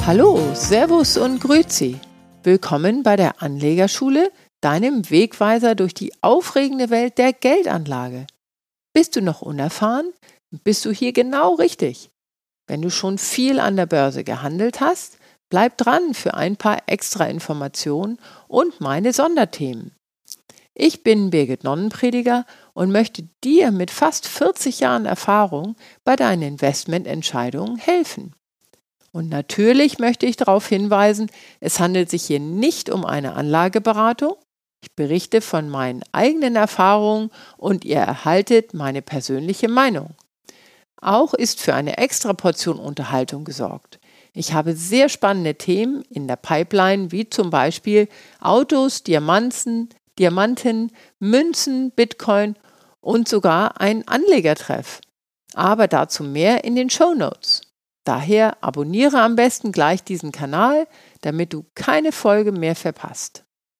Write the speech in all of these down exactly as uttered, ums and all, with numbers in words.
Hallo, Servus und Grüezi. Willkommen bei der Anlegerschule, deinem Wegweiser durch die aufregende Welt der Geldanlage. Bist du noch unerfahren? Bist du hier genau richtig? Wenn du schon viel an der Börse gehandelt hast, bleib dran für ein paar extra Informationen und meine Sonderthemen. Ich bin Birgit Nonnenprediger und möchte dir mit fast vierzig Jahren Erfahrung bei deinen Investmententscheidungen helfen. Und natürlich möchte ich darauf hinweisen, es handelt sich hier nicht um eine Anlageberatung. Ich berichte von meinen eigenen Erfahrungen und ihr erhaltet meine persönliche Meinung. Auch ist für eine extra Portion Unterhaltung gesorgt. Ich habe sehr spannende Themen in der Pipeline, wie zum Beispiel Autos, Diamanten, Diamanten, Münzen, Bitcoin und sogar ein Anlegertreff. Aber dazu mehr in den Shownotes. Daher abonniere am besten gleich diesen Kanal, damit du keine Folge mehr verpasst.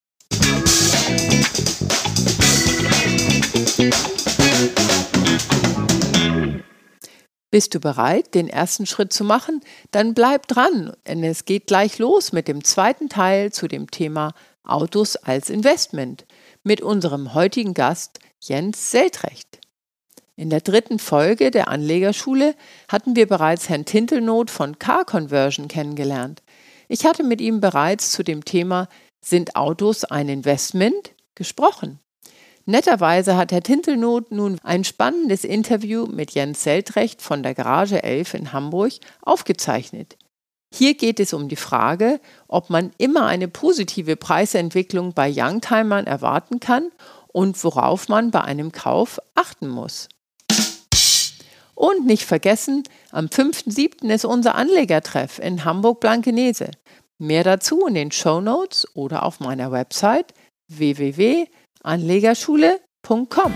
Bist du bereit, den ersten Schritt zu machen? Dann bleib dran, denn es geht gleich los mit dem zweiten Teil zu dem Thema Autos als Investment mit unserem heutigen Gast Jens Seltrecht. In der dritten Folge der Anlegerschule hatten wir bereits Herrn Tintelnoth von Car Conversion kennengelernt. Ich hatte mit ihm bereits zu dem Thema „Sind Autos ein Investment?" gesprochen. Netterweise hat Herr Tintelnoth nun ein spannendes Interview mit Jens Seltrecht von der Garage elf in Hamburg aufgezeichnet. Hier geht es um die Frage, ob man immer eine positive Preisentwicklung bei Youngtimern erwarten kann und worauf man bei einem Kauf achten muss. Und nicht vergessen, am fünften siebten ist unser Anlegertreff in Hamburg-Blankenese. Mehr dazu in den Shownotes oder auf meiner Website w w w punkt anlegerschule punkt com.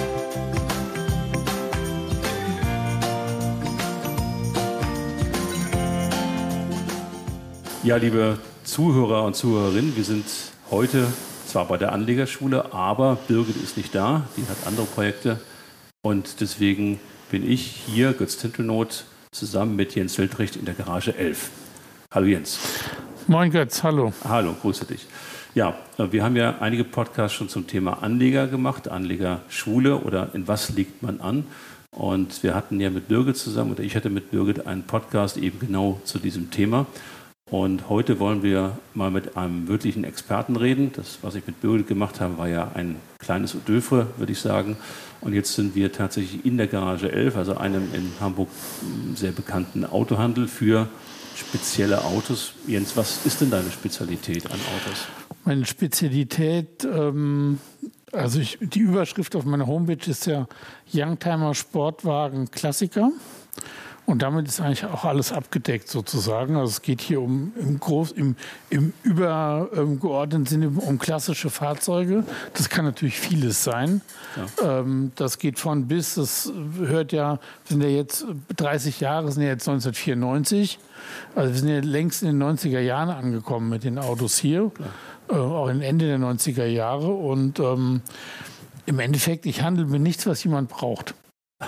Ja, liebe Zuhörer und Zuhörerinnen, wir sind heute zwar bei der Anlegerschule, aber Birgit ist nicht da, die hat andere Projekte und deswegen bin ich hier, Götz Tintelnoth, zusammen mit Jens Seltrecht in der Garage elf. Hallo Jens. Moin Götz, hallo. Hallo, grüße dich. Ja, wir haben ja einige Podcasts schon zum Thema Anleger gemacht, Anlegerschule oder in was legt man an. Und wir hatten ja mit Birgit zusammen, oder ich hatte mit Birgit einen Podcast eben genau zu diesem Thema. Und heute wollen wir mal mit einem wirklichen Experten reden. Das, was ich mit Birgit gemacht habe, war ja ein kleines Oeuvre, würde ich sagen. Und jetzt sind wir tatsächlich in der Garage elf, also einem in Hamburg sehr bekannten Autohandel für spezielle Autos. Jens, was ist denn deine Spezialität an Autos? Meine Spezialität, ähm, also ich, die Überschrift auf meiner Homepage ist ja Youngtimer Sportwagen Klassiker. Und damit ist eigentlich auch alles abgedeckt sozusagen. Also es geht hier um im, Groß, im, im übergeordneten Sinne um klassische Fahrzeuge. Das kann natürlich vieles sein. Ja. Ähm, das geht von bis, das hört ja, wir sind ja jetzt dreißig Jahre, sind ja jetzt neunzehnhundertvierundneunzig. Also wir sind ja längst in den neunziger Jahren angekommen mit den Autos hier. Äh, auch im Ende der neunziger Jahre. Und ähm, im Endeffekt, ich handle mit nichts, was jemand braucht.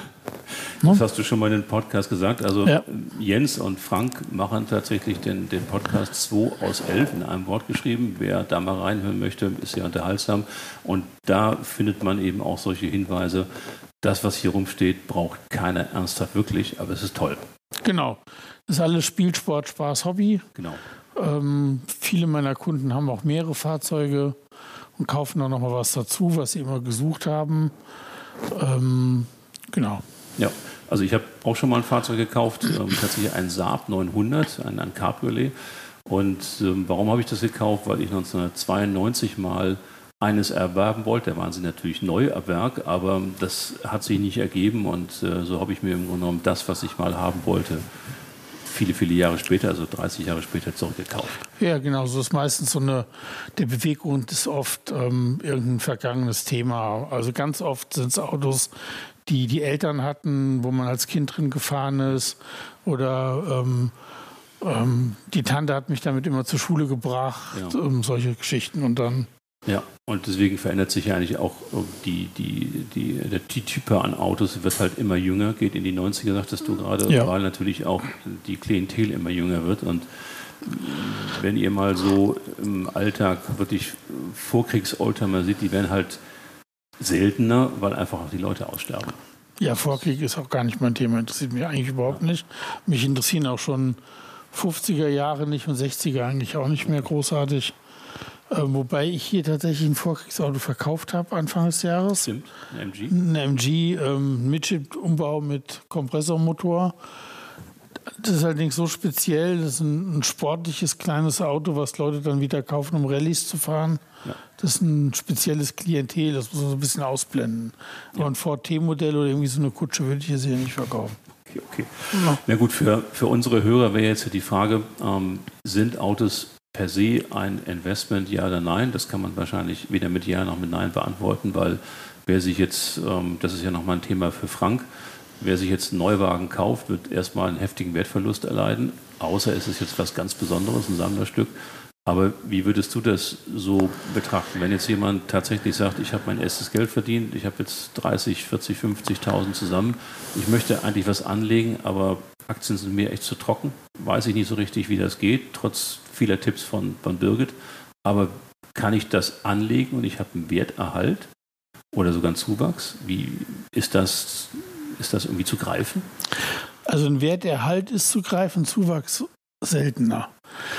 Das hast du schon mal in den Podcast gesagt. Also ja. Jens und Frank machen tatsächlich den, den Podcast zwei aus elf in einem Wort geschrieben. Wer da mal reinhören möchte, ist sehr unterhaltsam. Und da findet man eben auch solche Hinweise. Das, was hier rumsteht, braucht keiner ernsthaft wirklich, aber es ist toll. Genau. Das ist alles Spielsport, Spaß, Hobby. Genau. Ähm, viele meiner Kunden haben auch mehrere Fahrzeuge und kaufen dann noch mal was dazu, was sie immer gesucht haben. Ähm, genau. Ja, also ich habe auch schon mal ein Fahrzeug gekauft, ähm, tatsächlich ein Saab neunhundert, ein, ein Cabriolet. Und ähm, warum habe ich das gekauft? Weil ich neunzehnhundertzweiundneunzig mal eines erwerben wollte. Da waren sie natürlich Neuerwerb, aber das hat sich nicht ergeben. Und äh, so habe ich mir im Grunde genommen das, was ich mal haben wollte, viele, viele Jahre später, also dreißig Jahre später, zurückgekauft. Ja, genau. So ist meistens so eine, der Beweggrund ist oft ähm, irgendein vergangenes Thema. Also ganz oft sind es Autos, die die Eltern hatten, wo man als Kind drin gefahren ist. Oder ähm, ähm, die Tante hat mich damit immer zur Schule gebracht. Ja. Ähm, solche Geschichten. Und dann Ja, und deswegen verändert sich ja eigentlich auch die, die, die, der Type an Autos wird halt immer jünger, geht in die neunziger, sagtest du gerade, ja. weil natürlich auch die Klientel immer jünger wird. Und wenn ihr mal so im Alltag wirklich Vorkriegs-Oldtimer sieht, die werden halt seltener, weil einfach auch die Leute aussterben. Ja, Vorkrieg ist auch gar nicht mein Thema, interessiert mich eigentlich überhaupt ja. nicht. Mich interessieren auch schon fünfziger Jahre nicht und sechziger eigentlich auch nicht mehr großartig. Äh, wobei ich hier tatsächlich ein Vorkriegsauto verkauft habe Anfang des Jahres. Stimmt, ein M G. Ein M G, ähm, Midship-Umbau mit Kompressormotor. Das ist allerdings so speziell, das ist ein, ein sportliches kleines Auto, was Leute dann wieder kaufen, um Rallyes zu fahren. Ja. Das ist ein spezielles Klientel, das muss man so ein bisschen ausblenden. Ja. Aber ein Ford T-Modell oder irgendwie so eine Kutsche würde ich jetzt hier nicht verkaufen. Okay, okay. Ja. Na gut, für, für unsere Hörer wäre jetzt die Frage, ähm, sind Autos per se ein Investment, ja oder nein? Das kann man wahrscheinlich weder mit Ja noch mit Nein beantworten, weil wer sich jetzt, ähm, das ist ja nochmal ein Thema für Frank, wer sich jetzt einen Neuwagen kauft, wird erstmal einen heftigen Wertverlust erleiden, außer es ist jetzt was ganz Besonderes, ein Sammlerstück. Aber wie würdest du das so betrachten, wenn jetzt jemand tatsächlich sagt, ich habe mein erstes Geld verdient, ich habe jetzt dreißig, vierzig, fünfzigtausend zusammen, ich möchte eigentlich was anlegen, aber Aktien sind mir echt zu trocken, weiß ich nicht so richtig, wie das geht, trotz vieler Tipps von, von Birgit, aber kann ich das anlegen und ich habe einen Werterhalt oder sogar einen Zuwachs? Wie ist das, ist das irgendwie zu greifen? Also ein Werterhalt ist zu greifen, Zuwachs seltener.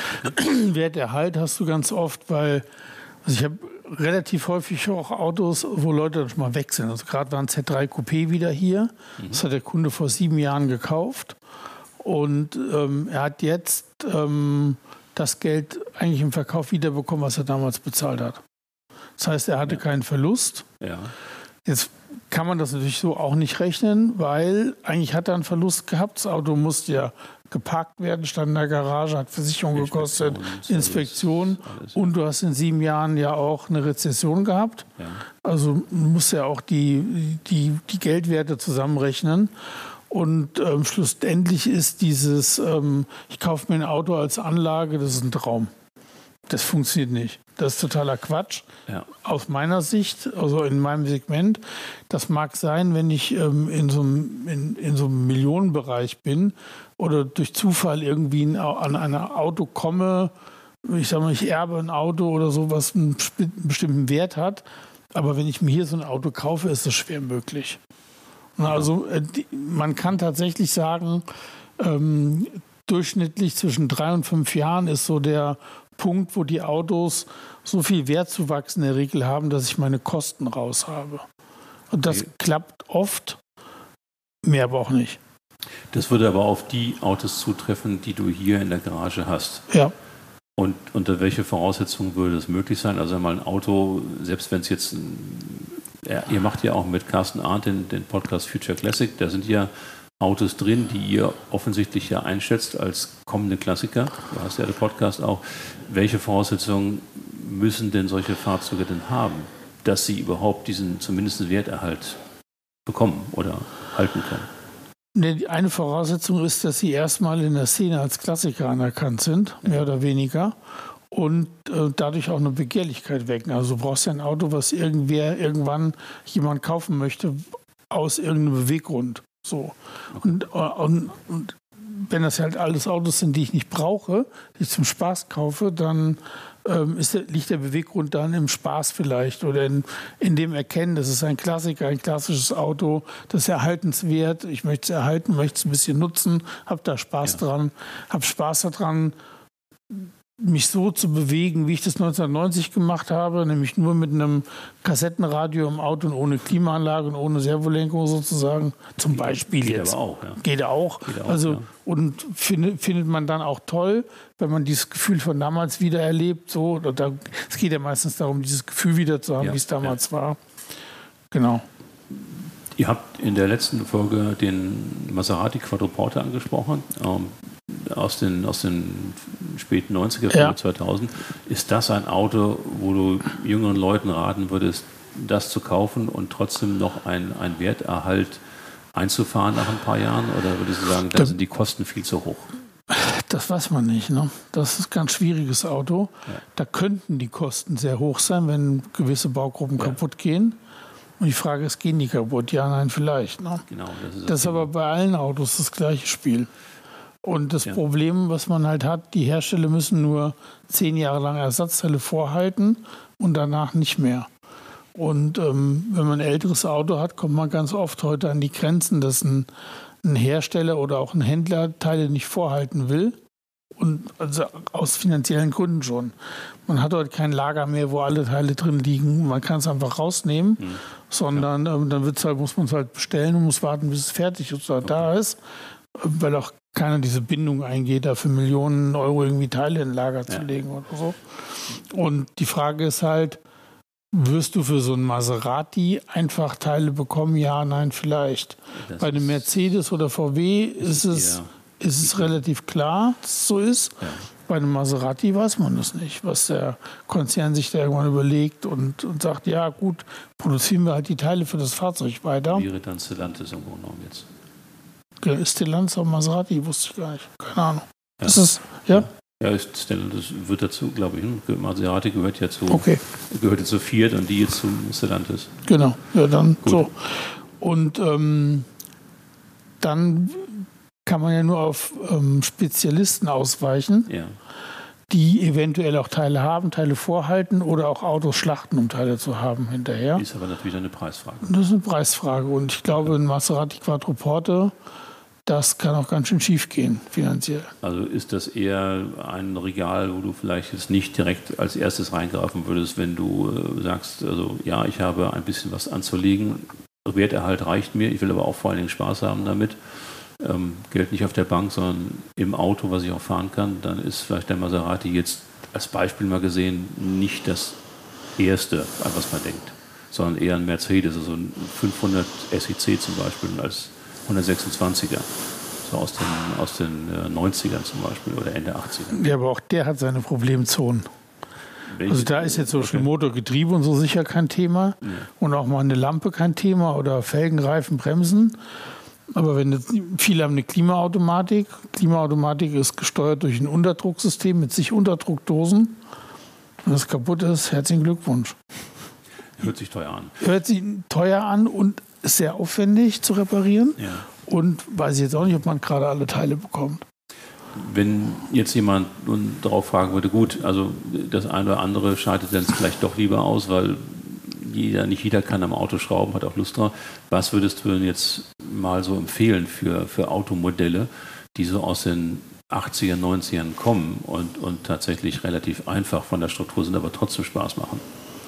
Werterhalt hast du ganz oft, weil also ich habe relativ häufig auch Autos, wo Leute dann schon mal weg sind. Also gerade war ein Z drei Coupé wieder hier. Mhm. Das hat der Kunde vor sieben Jahren gekauft. Und ähm, er hat jetzt ähm, das Geld eigentlich im Verkauf wiederbekommen, was er damals bezahlt hat. Das heißt, er hatte ja. keinen Verlust. Ja. Jetzt kann man das natürlich so auch nicht rechnen, weil eigentlich hat er einen Verlust gehabt. Das Auto musste ja geparkt werden, stand in der Garage, hat Versicherung gekostet, Inspektion, Inspektion. Alles, und du hast in sieben Jahren ja auch eine Rezession gehabt. Ja. Also musst ja auch die, die, die Geldwerte zusammenrechnen. Und ähm, schlussendlich ist dieses, ähm, ich kaufe mir ein Auto als Anlage, das ist ein Traum. Das funktioniert nicht. Das ist totaler Quatsch. Ja. Aus meiner Sicht, also in meinem Segment. Das mag sein, wenn ich ähm, in, so einem, in, in so einem Millionenbereich bin oder durch Zufall irgendwie an ein Auto komme. Ich sage mal, ich erbe ein Auto oder so, was einen bestimmten Wert hat. Aber wenn ich mir hier so ein Auto kaufe, ist das schwer möglich. Also äh, die, man kann tatsächlich sagen, ähm, durchschnittlich zwischen drei und fünf Jahren ist so der Punkt, wo die Autos so viel Wertzuwachs in der Regel haben, dass ich meine Kosten raus habe. Und das okay. klappt oft, mehr aber auch nicht. Das würde aber auf die Autos zutreffen, die du hier in der Garage hast. Ja. Und unter welche Voraussetzungen würde das möglich sein? Also mal ein Auto, selbst wenn es jetzt, ja, ihr macht ja auch mit Carsten Arndt den, den Podcast Future Classic, da sind ja Autos drin, die ihr offensichtlich ja einschätzt als kommende Klassiker. Du hast ja den Podcast auch. Welche Voraussetzungen müssen denn solche Fahrzeuge denn haben, dass sie überhaupt diesen zumindest Werterhalt bekommen oder halten können? Die eine Voraussetzung ist, dass sie erstmal in der Szene als Klassiker anerkannt sind, mehr oder weniger, und äh, dadurch auch eine Begehrlichkeit wecken. Also du brauchst ja ein Auto, was irgendwer irgendwann jemand kaufen möchte, aus irgendeinem Beweggrund. So. Okay. Und, und, und wenn das halt alles Autos sind, die ich nicht brauche, die ich zum Spaß kaufe, dann ähm, ist der, liegt der Beweggrund dann im Spaß vielleicht oder in, in dem Erkennen, das ist ein Klassiker, ein klassisches Auto, das ist erhaltenswert, ich möchte es erhalten, möchte es ein bisschen nutzen, habe da Spaß ja. dran, habe Spaß daran, mich so zu bewegen, wie ich das neunzehnhundertneunzig gemacht habe, nämlich nur mit einem Kassettenradio im Auto und ohne Klimaanlage und ohne Servolenkung sozusagen, zum Beispiel Geht jetzt. Aber auch, ja. Geht auch. Geht auch, also, ja. Und find, findet man dann auch toll, wenn man dieses Gefühl von damals wieder erlebt. So, da, es geht ja meistens darum, dieses Gefühl wieder zu haben, ja, wie es damals ja. war. Genau. Ihr habt in der letzten Folge den Maserati Quattroporte angesprochen. Ähm, aus den, aus den späten neunziger, ja. zweitausend. Ist das ein Auto, wo du jüngeren Leuten raten würdest, das zu kaufen und trotzdem noch einen Werterhalt einzufahren nach ein paar Jahren? Oder würdest du sagen, da sind die Kosten viel zu hoch? Das weiß man nicht. Ne? Das ist ein ganz schwieriges Auto. Ja. Da könnten die Kosten sehr hoch sein, wenn gewisse Baugruppen ja. kaputt gehen. Und die Frage ist, gehen die kaputt? Ja, nein, vielleicht. Ne? Genau, das ist, das ist aber bei allen Autos das gleiche Spiel. Und das Ja. Problem, was man halt hat, die Hersteller müssen nur zehn Jahre lang Ersatzteile vorhalten und danach nicht mehr. Und ähm, wenn man ein älteres Auto hat, kommt man ganz oft heute an die Grenzen, dass ein, ein Hersteller oder auch ein Händler Teile nicht vorhalten will. Und also aus finanziellen Gründen schon. Man hat heute kein Lager mehr, wo alle Teile drin liegen. Man kann es einfach rausnehmen, mhm. sondern ja. ähm, dann wird's halt, muss man es halt bestellen und muss warten, bis es fertig ist oder okay. da ist. Weil auch keiner diese Bindung eingeht, da für Millionen Euro irgendwie Teile in Lager ja. zu legen oder so. Und die Frage ist halt, wirst du für so einen Maserati einfach Teile bekommen? Ja, nein, vielleicht. Das Bei einem Mercedes oder V W ist es, ja. ist es relativ klar, dass es so ist. Ja. Bei einem Maserati weiß man das nicht, was der Konzern sich da irgendwann überlegt und, und sagt, ja gut, produzieren wir halt die Teile für das Fahrzeug weiter. Wäre dann Stellantis im Grunde genommen jetzt? Ist Stellantis auch Maserati? Wusste ich gar nicht. Keine Ahnung. Ja. Ist es, ja? Ja, Stellantis wird dazu, glaube ich. Maserati gehört ja zu, okay. gehört ja zu Fiat und die jetzt zu Stellantis. Genau, ja, dann Gut. so. Und ähm, dann kann man ja nur auf ähm, Spezialisten ausweichen, ja. die eventuell auch Teile haben, Teile vorhalten oder auch Autos schlachten, um Teile zu haben hinterher. Ist aber natürlich eine Preisfrage. Das ist eine Preisfrage und ich glaube, ein Maserati Quattroporte, das kann auch ganz schön schief gehen, finanziell. Also ist das eher ein Regal, wo du vielleicht jetzt nicht direkt als erstes reingreifen würdest, wenn du äh, sagst, also ja, ich habe ein bisschen was anzulegen, Werterhalt reicht mir, ich will aber auch vor allen Dingen Spaß haben damit. Ähm, Geld nicht auf der Bank, sondern im Auto, was ich auch fahren kann, dann ist vielleicht der Maserati jetzt als Beispiel mal gesehen nicht das erste, an was man denkt, sondern eher ein Mercedes, also ein fünfhundert S E C zum Beispiel als hundertsechsundzwanziger, so aus den, aus den äh, neunzigern zum Beispiel oder Ende achtziger. Ja, aber auch der hat seine Problemzonen. Welche? Also da ist jetzt so okay. Motor, Getriebe und so sicher kein Thema ja. und auch mal eine Lampe kein Thema oder Felgen, Reifen, Bremsen. Aber wenn das, viele haben eine Klimaautomatik. Klimaautomatik ist gesteuert durch ein Unterdrucksystem mit sich Unterdruckdosen. Wenn das kaputt ist, herzlichen Glückwunsch. Hört sich teuer an. Hört sich teuer an und ist sehr aufwendig zu reparieren. Ja. Und weiß ich jetzt auch nicht, ob man gerade alle Teile bekommt. Wenn jetzt jemand nun darauf fragen würde, gut, also das eine oder andere scheidet dann vielleicht doch lieber aus, weil jeder, nicht jeder kann am Auto schrauben, hat auch Lust drauf. Was würdest du denn jetzt mal so empfehlen für, für Automodelle, die so aus den achtzigern, neunzigern kommen und, und tatsächlich relativ einfach von der Struktur sind, aber trotzdem Spaß machen?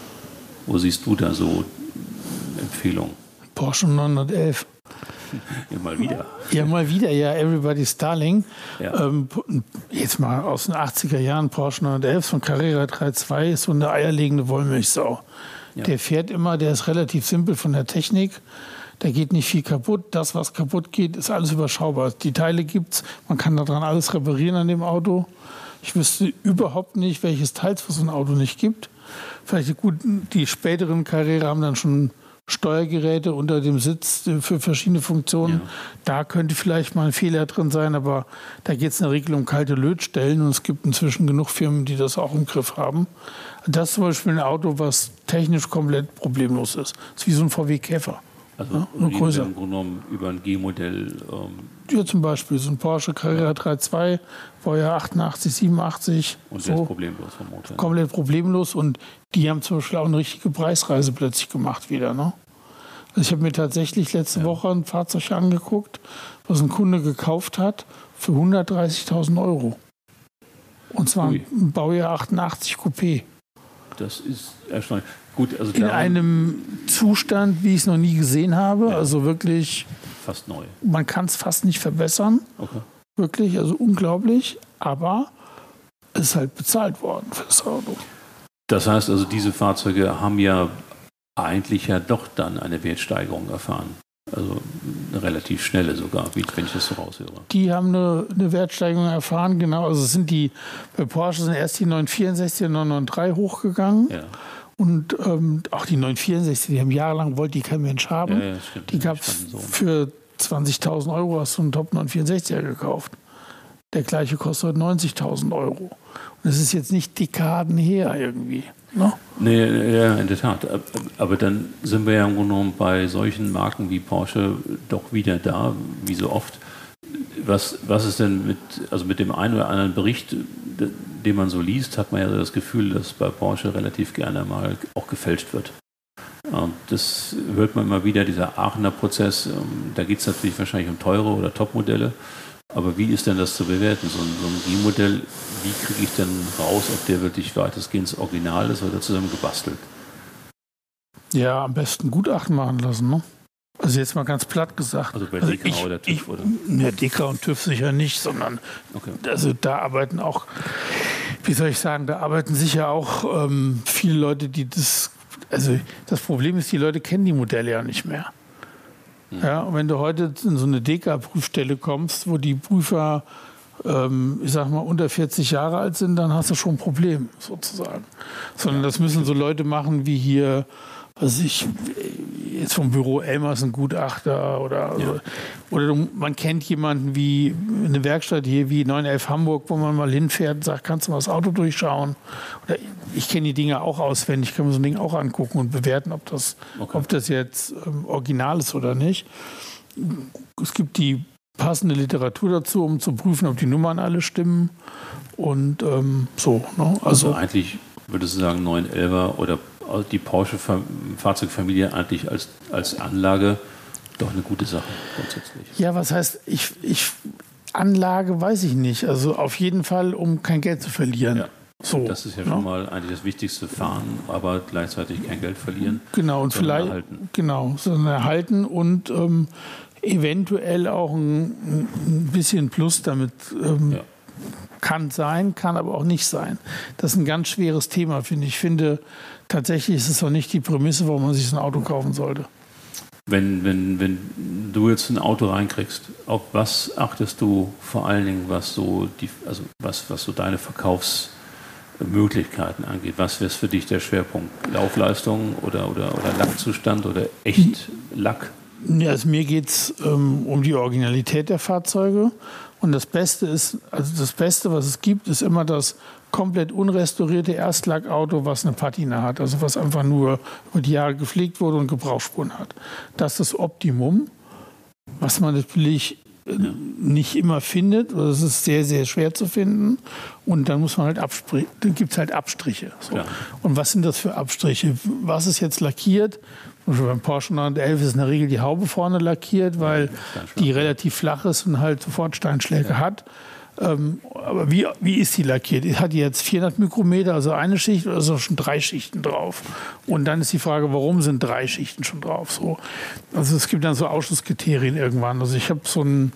Wo siehst du da so Empfehlungen? Porsche neunhundertelf. Ja, mal wieder. Ja, mal wieder, ja, Everybody's Darling. Ja. Ähm, jetzt mal aus den achtziger Jahren, Porsche neunhundertelf von Carrera drei Punkt zwei ist so eine eierlegende Wollmilchsau. Ja. Der fährt immer, der ist relativ simpel von der Technik. Da geht nicht viel kaputt. Das, was kaputt geht, ist alles überschaubar. Die Teile gibt's, man kann daran alles reparieren an dem Auto. Ich wüsste überhaupt nicht, welches Teil es für so ein Auto nicht gibt. Vielleicht gut, die späteren Carrera haben dann schon Steuergeräte unter dem Sitz für verschiedene Funktionen. Ja. Da könnte vielleicht mal ein Fehler drin sein, aber da geht es in der Regel um kalte Lötstellen und es gibt inzwischen genug Firmen, die das auch im Griff haben. Das ist zum Beispiel ein Auto, was technisch komplett problemlos ist. Das ist wie so ein V W Käfer. Also ja, nur größer. Im Grunde genommen über ein G-Modell. Ähm ja, zum Beispiel so ein Porsche Carrera drei Punkt zwei, Baujahr achtundachtzig, siebenundachtzig. Und so. der ist problemlos vom Motor. Komplett problemlos und die haben zum Beispiel auch eine richtige Preisreise plötzlich gemacht wieder. Ne? Also ich habe mir tatsächlich letzte ja. Woche ein Fahrzeug angeguckt, was ein Kunde gekauft hat für hundertdreißigtausend Euro. Und zwar Ui. ein Baujahr achtundachtzig Coupé. Das ist erstaunlich. Gut, also in einem Zustand, wie ich es noch nie gesehen habe. Ja. Also wirklich. Fast neu. Man kann es fast nicht verbessern. Okay. Wirklich, also unglaublich. Aber es ist halt bezahlt worden für das Auto. Das heißt also, diese Fahrzeuge haben ja eigentlich ja doch dann eine Wertsteigerung erfahren. Also eine relativ schnelle sogar, wie wenn ich das so raushöre. Die haben eine, eine Wertsteigerung erfahren, genau. Also sind die, bei Porsche sind erst die neunhundertvierundsechzig und neunhundertreißig hochgegangen. Ja. Und ähm, auch die neunhundertvierundsechzig, die haben jahrelang, wollte die kein Mensch haben. Ja, ja, stimmt, die gab es so. Für zwanzigtausend Euro hast du einen Top neunhundertvierundsechziger gekauft. Der gleiche kostet neunzigtausend Euro. Und das ist jetzt nicht Dekaden her irgendwie. Ne? Nee, ja, in der Tat. Aber dann sind wir ja im Grunde genommen bei solchen Marken wie Porsche doch wieder da, wie so oft. was, was ist denn mit, also mit dem einen oder anderen Bericht, den man so liest, hat man ja das Gefühl, dass bei Porsche relativ gerne mal auch gefälscht wird. Das hört man immer wieder, dieser Aachener Prozess, da geht es natürlich wahrscheinlich um teure oder Top-Modelle. Aber wie ist denn das zu bewerten? So ein, so ein G-Modell, wie kriege ich denn raus, ob der wirklich weitestgehend original ist oder zusammen gebastelt? Ja, am besten Gutachten machen lassen, ne? Also jetzt mal ganz platt gesagt. Also bei also D K ich, oder TÜV, ich, oder? Ja, D K und TÜV sicher nicht, sondern okay. Also da arbeiten auch, wie soll ich sagen, da arbeiten sicher auch ähm, viele Leute, die das, also das Problem ist, die Leute kennen die Modelle ja nicht mehr. Hm. Ja, und wenn du heute in so eine D K-Prüfstelle kommst, wo die Prüfer, ähm, ich sag mal, unter vierzig Jahre alt sind, dann hast du schon ein Problem, sozusagen. Sondern das müssen so Leute machen wie hier, also ich, jetzt vom Büro Elmers ein Gutachter oder, ja. oder man kennt jemanden wie eine Werkstatt hier wie neun elf Hamburg, wo man mal hinfährt und sagt, kannst du mal das Auto durchschauen? Oder ich kenne die Dinge auch auswendig, kann mir so ein Ding auch angucken und bewerten, ob das, okay. ob das jetzt ähm, original ist oder nicht. Es gibt die passende Literatur dazu, um zu prüfen, ob die Nummern alle stimmen und ähm, so. Ne? Also, also eigentlich würdest du sagen, neun elfer oder die Porsche-Fahrzeugfamilie eigentlich als, als Anlage doch eine gute Sache grundsätzlich. Ja, was heißt, ich, ich Anlage weiß ich nicht. Also auf jeden Fall, um kein Geld zu verlieren. Ja. So, das ist ja schon no? mal eigentlich das Wichtigste, fahren, aber gleichzeitig kein Geld verlieren. Genau, und vielleicht erhalten. Genau, sondern erhalten und ähm, eventuell auch ein, ein bisschen Plus damit ähm, ja. kann sein, kann aber auch nicht sein. Das ist ein ganz schweres Thema, finde ich. Ich finde, tatsächlich ist es auch nicht die Prämisse, warum man sich so ein Auto kaufen sollte. Wenn, wenn, wenn du jetzt ein Auto reinkriegst, auf was achtest du vor allen Dingen, was so, die, also was, was so deine Verkaufsmöglichkeiten angeht? Was wäre für dich der Schwerpunkt? Laufleistung oder, oder, oder Lackzustand oder echt Lack? Ja, also mir geht es ähm, um die Originalität der Fahrzeuge. Und das Beste ist, also das Beste, was es gibt, ist immer das komplett unrestaurierte Erstlackauto, was eine Patina hat, also was einfach nur über die Jahre gepflegt wurde und Gebrauchsspuren hat. Das ist das Optimum, was man natürlich ja. nicht immer findet, oder es ist sehr, sehr schwer zu finden. Und dann muss man halt Abstrich, dann gibt es halt Abstriche. So. Ja. Und was sind das für Abstriche? Was ist jetzt lackiert? Beim Porsche neunhundertelf ist in der Regel die Haube vorne lackiert, weil die relativ flach ist und halt sofort Steinschläge ja. hat. Ähm, aber wie, wie ist die lackiert? Hat die jetzt vierhundert Mikrometer, also eine Schicht, oder sind schon drei Schichten drauf? Und dann ist die Frage, warum sind drei Schichten schon drauf? So. Also es gibt dann so Ausschlusskriterien irgendwann. Also ich habe so ein,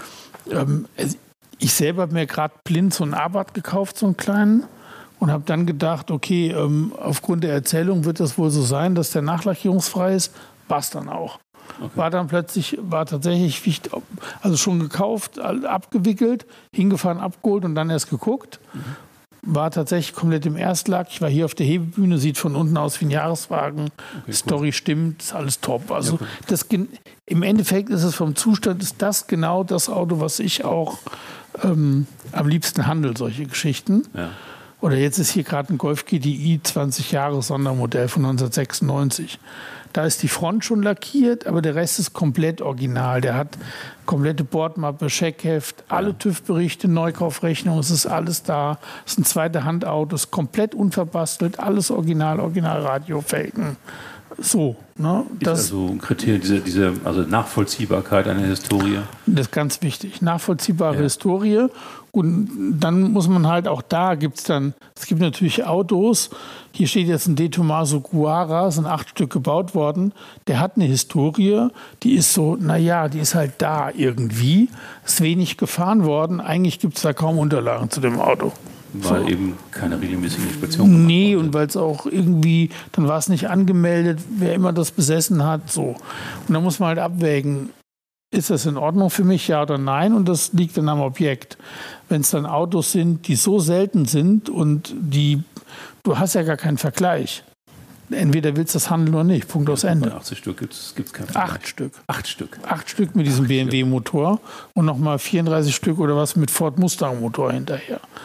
ähm, ich selber habe mir gerade blind so einen Abarth gekauft, so einen kleinen. Und habe dann gedacht, okay, ähm, aufgrund der Erzählung wird das wohl so sein, dass der nachlackierungsfrei ist. War es dann auch. Okay. War dann plötzlich, war tatsächlich, also schon gekauft, abgewickelt, hingefahren, abgeholt und dann erst geguckt. Mhm. War tatsächlich komplett im Erstlack. Ich war hier auf der Hebebühne, sieht von unten aus wie ein Jahreswagen. Okay, Story cool. stimmt, ist alles top. Also ja, cool. das, im Endeffekt ist es vom Zustand, ist das genau das Auto, was ich auch ähm, am liebsten handle, solche Geschichten. Ja. Oder jetzt ist hier gerade ein Golf G T I zwanzig Jahre Sondermodell von neunzehnhundertsechsundneunzig. Da ist die Front schon lackiert, aber der Rest ist komplett original. Der hat komplette Bordmappe, Scheckheft, alle ja. TÜV-Berichte, Neukaufrechnung, es ist alles da. Es ist ein zweite Handauto, es ist komplett unverbastelt, alles original, Originalradio, Felgen. So, ne? Das ist also ein Kriterium, diese, diese also Nachvollziehbarkeit einer Historie. Das ist ganz wichtig. Nachvollziehbare ja. Historie. Und dann muss man halt auch da gibt es dann, es gibt natürlich Autos. Hier steht jetzt ein De Tomaso Guara, sind acht Stück gebaut worden. Der hat eine Historie, die ist so, naja, die ist halt da irgendwie. Ist wenig gefahren worden. Eigentlich gibt es da kaum Unterlagen zu dem Auto. Weil so. eben keine regelmäßige Inspektion Nee, und weil es auch irgendwie, dann war es nicht angemeldet, wer immer das besessen hat. So. Und da muss man halt abwägen, ist das in Ordnung für mich, ja oder nein? Und das liegt dann am Objekt. Wenn es dann Autos sind, die so selten sind und die, du hast ja gar keinen Vergleich. Entweder willst du das handeln oder nicht. Punkt, ja, aus Ende. Bei achtzig Stück gibt es keinen Vergleich. Acht Stück. Acht Stück. Acht Stück mit diesem B M W-Motor und nochmal vierunddreißig Stück oder was mit Ford Mustang-Motor hinterher.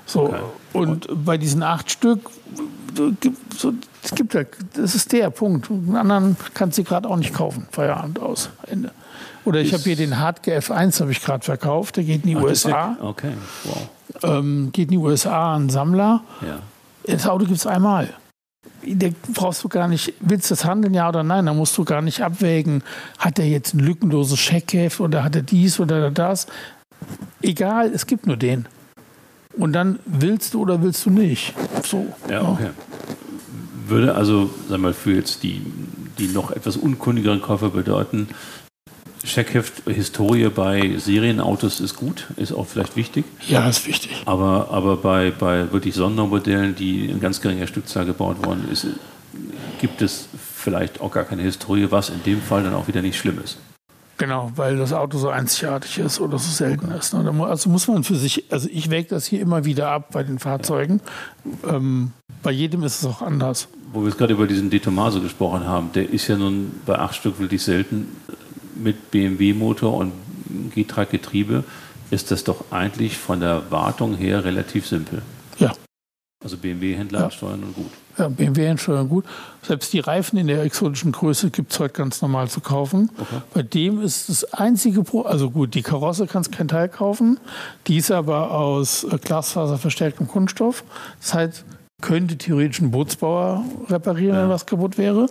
So, Okay. und bei diesen acht Stück, so, es gibt ja, das ist der Punkt. Einen anderen kannst du gerade auch nicht kaufen. Feierabend aus, Ende. Oder ich habe hier den Hartke F eins, habe ich gerade verkauft. Der geht in die Ach, U das S ist A. ja- Okay, wow. Ähm, geht in die U S A an Sammler. Ja. Das Auto gibt es einmal. Da brauchst du gar nicht, willst du das handeln, ja oder nein? Da musst du gar nicht abwägen, hat er jetzt ein lückenloses Scheckheft oder hat er dies oder das. Egal, es gibt nur den. Und dann willst du oder willst du nicht. So. Ja, okay. Würde also, sag mal, für jetzt die, die noch etwas unkundigeren Käufer bedeuten, Scheckheft, Historie bei Serienautos ist gut, ist auch vielleicht wichtig. Ja, ist wichtig. Aber, aber bei, bei wirklich Sondermodellen, die in ganz geringer Stückzahl gebaut worden ist, gibt es vielleicht auch gar keine Historie, was in dem Fall dann auch wieder nicht schlimm ist. Genau, weil das Auto so einzigartig ist oder so selten ist. Ne? Da mu- Also muss man für sich, also ich wäge das hier immer wieder ab bei den Fahrzeugen. Ähm, bei jedem ist es auch anders. Wo wir jetzt gerade über diesen De Tomaso gesprochen haben, der ist ja nun bei acht Stück wirklich selten mit B M W-Motor und G drei Getriebe, ist das doch eigentlich von der Wartung her relativ simpel. Ja. Also B M W-Händler Ja. steuern und gut. Ja, B M W steuern gut. Selbst die Reifen in der exotischen Größe gibt es heute ganz normal zu kaufen. Okay. Bei dem ist das einzige Pro, also gut, die Karosse kannst kein Teil kaufen. Die ist aber aus äh, glasfaserverstärktem Kunststoff. Das heißt, könnte theoretisch ein Bootsbauer reparieren, Ja. wenn was kaputt wäre.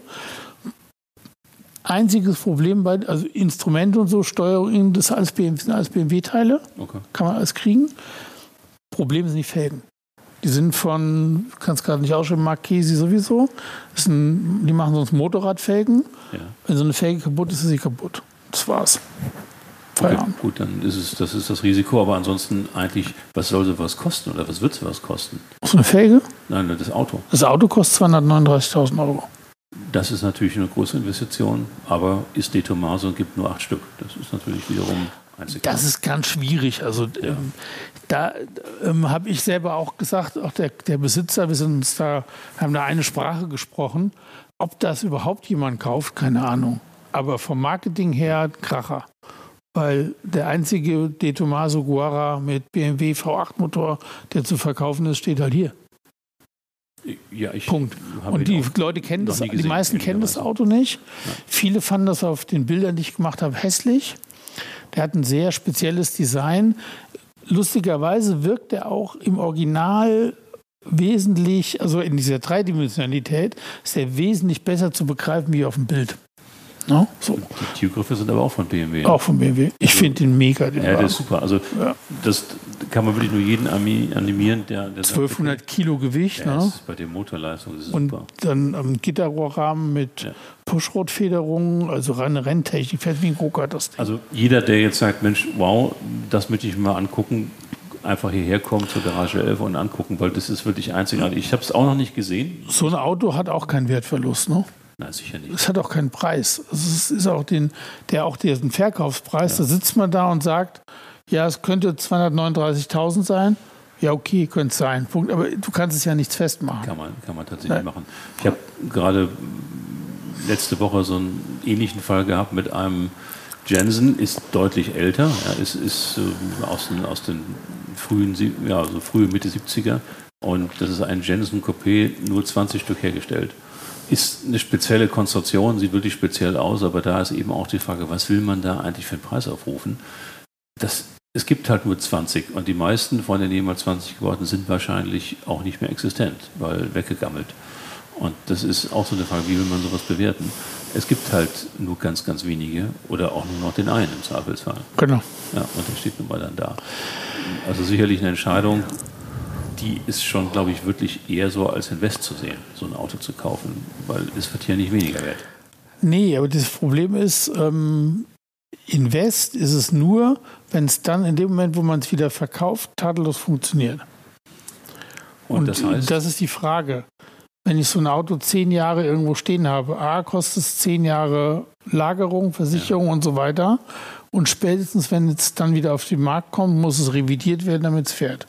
Einziges Problem bei, also Instrumente und so, Steuerung, das sind alles B M W, sind alles B M W-Teile, Okay. kann man alles kriegen. Problem sind die Felgen. Die sind von, du kannst gerade nicht ausschreiben, Marchesi sowieso. Das sind, die machen sonst Motorradfelgen. Ja. Wenn so eine Felge kaputt ist, ist sie kaputt. Das war's. Okay, Feierabend. gut, dann ist es, das ist das Risiko, aber ansonsten eigentlich, was soll sowas kosten oder was wird sowas kosten? So eine Felge? Nein, das Auto. Das Auto kostet zweihundertneununddreißigtausend Euro. Das ist natürlich eine große Investition, aber ist De Tomaso und gibt nur acht Stück. Das ist natürlich wiederum einzigartig. Das ist ganz schwierig. Also Ja. ähm, da ähm, habe ich selber auch gesagt, auch der, der Besitzer, wir sind uns da, haben da eine Sprache gesprochen. Ob das überhaupt jemand kauft, keine Ahnung. Aber vom Marketing her Kracher. Weil der einzige De Tomaso Guara mit B M W V acht Motor, der zu verkaufen ist, steht halt hier. Ja, ich Punkt. habe Und ihn die auch Leute kennen noch das, nie die gesehen, meisten kennen das ehrlicherweise. Auto nicht. Ja. Viele fanden das auf den Bildern, die ich gemacht habe, hässlich. Der hat ein sehr spezielles Design. Lustigerweise wirkt er auch im Original wesentlich, also in dieser Dreidimensionalität, ist er wesentlich besser zu begreifen wie auf dem Bild. No? So. Die Türgriffe sind aber auch von B M W. Auch von B M W. Ich finde den mega, den Ja, der Wagen. ist super. Also Ja. das kann man wirklich nur jeden ami- animieren, der, der sagt, zwölfhundert Kilo Gewicht. okay, ja, Ne? ist bei der Motorleistung ist es Und super. dann ähm, Gitterrohrrahmen mit Ja. Pushrotfederungen, also reine Renntechnik, fährt wie ein Go-Kart das Ding. Also jeder, der jetzt sagt, Mensch, wow, das möchte ich mir mal angucken, einfach hierher kommen zur Garage elf und angucken, weil das ist wirklich einzigartig. Ich habe es auch noch nicht gesehen. So ein Auto hat auch keinen Wertverlust, ne? Nein, sicher nicht. Es hat auch keinen Preis. Also es ist auch den, der auch diesen Verkaufspreis, da sitzt man da und sagt, ja, es könnte zweihundertneununddreißigtausend sein. Ja, okay, könnte es sein. Punkt. Aber du kannst es ja nichts festmachen. Kann man, kann man tatsächlich Nein. machen. Ich habe gerade letzte Woche so einen ähnlichen Fall gehabt mit einem Jensen, ist deutlich älter, ja, ist, ist äh, aus, den, aus den frühen, sieb- ja, also frühe Mitte siebziger und das ist ein Jensen Coupé, nur zwanzig Stück hergestellt. Ist eine spezielle Konstruktion, sieht wirklich speziell aus, aber da ist eben auch die Frage, was will man da eigentlich für einen Preis aufrufen? Das, es gibt halt nur zwanzig und die meisten von den jemals zwanzig gebauten sind wahrscheinlich auch nicht mehr existent, weil weggegammelt. Und das ist auch so eine Frage, wie will man sowas bewerten? Es gibt halt nur ganz, ganz wenige oder auch nur noch den einen im Zweifelsfall. Genau. Ja, und der steht nun mal dann da. Also sicherlich eine Entscheidung, die ist schon, glaube ich, wirklich eher so als Invest zu sehen, so ein Auto zu kaufen, weil es wird ja nicht weniger wert. Nee, aber das Problem ist, ähm, Invest ist es nur, wenn es dann in dem Moment, wo man es wieder verkauft, tadellos funktioniert. Und, das heißt, das ist die Frage. Wenn ich so ein Auto zehn Jahre irgendwo stehen habe, A, kostet es zehn Jahre Lagerung, Versicherung Ja. und so weiter. Und spätestens, wenn es dann wieder auf den Markt kommt, muss es revidiert werden, damit es fährt.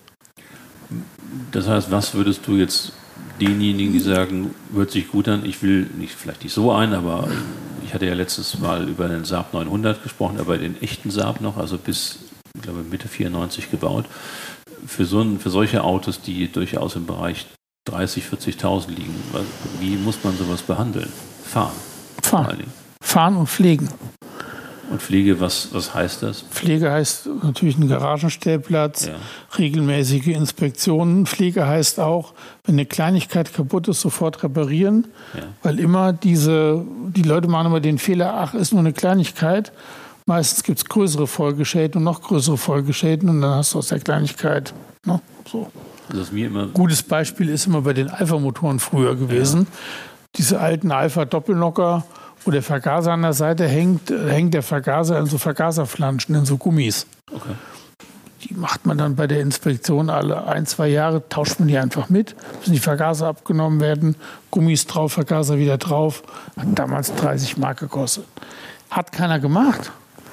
das heißt, was würdest du jetzt denjenigen, die sagen, hört sich gut an, ich will nicht, vielleicht nicht so einen, aber ich hatte ja letztes Mal über den Saab neunhundert gesprochen, aber den echten Saab noch, also bis, ich glaube, Mitte vierundneunzig gebaut. für, so ein, für solche Autos, die durchaus im Bereich dreißigtausend, vierzigtausend liegen, wie muss man sowas behandeln? Fahren. Fahren. Fahren und pflegen. Und Pflege, was, was heißt das? Pflege heißt natürlich einen Garagenstellplatz, ja. regelmäßige Inspektionen. Pflege heißt auch, wenn eine Kleinigkeit kaputt ist, sofort reparieren. Ja. Weil immer diese, die Leute machen immer den Fehler, ach, ist nur eine Kleinigkeit. Meistens gibt es größere Folgeschäden und noch größere Folgeschäden und dann hast du aus der Kleinigkeit, ne, so. Das ist mir immer Gutes Beispiel ist immer bei den Alpha-Motoren früher gewesen. Ja. Diese alten Alpha-Doppelnocker, wo der Vergaser an der Seite hängt, hängt der Vergaser in so Vergaserflanschen, in so Gummis. Okay. Die macht man dann bei der Inspektion alle ein, zwei Jahre, tauscht man die einfach mit, müssen die Vergaser abgenommen werden, Gummis drauf, Vergaser wieder drauf. Hat damals dreißig Mark gekostet. Hat keiner gemacht.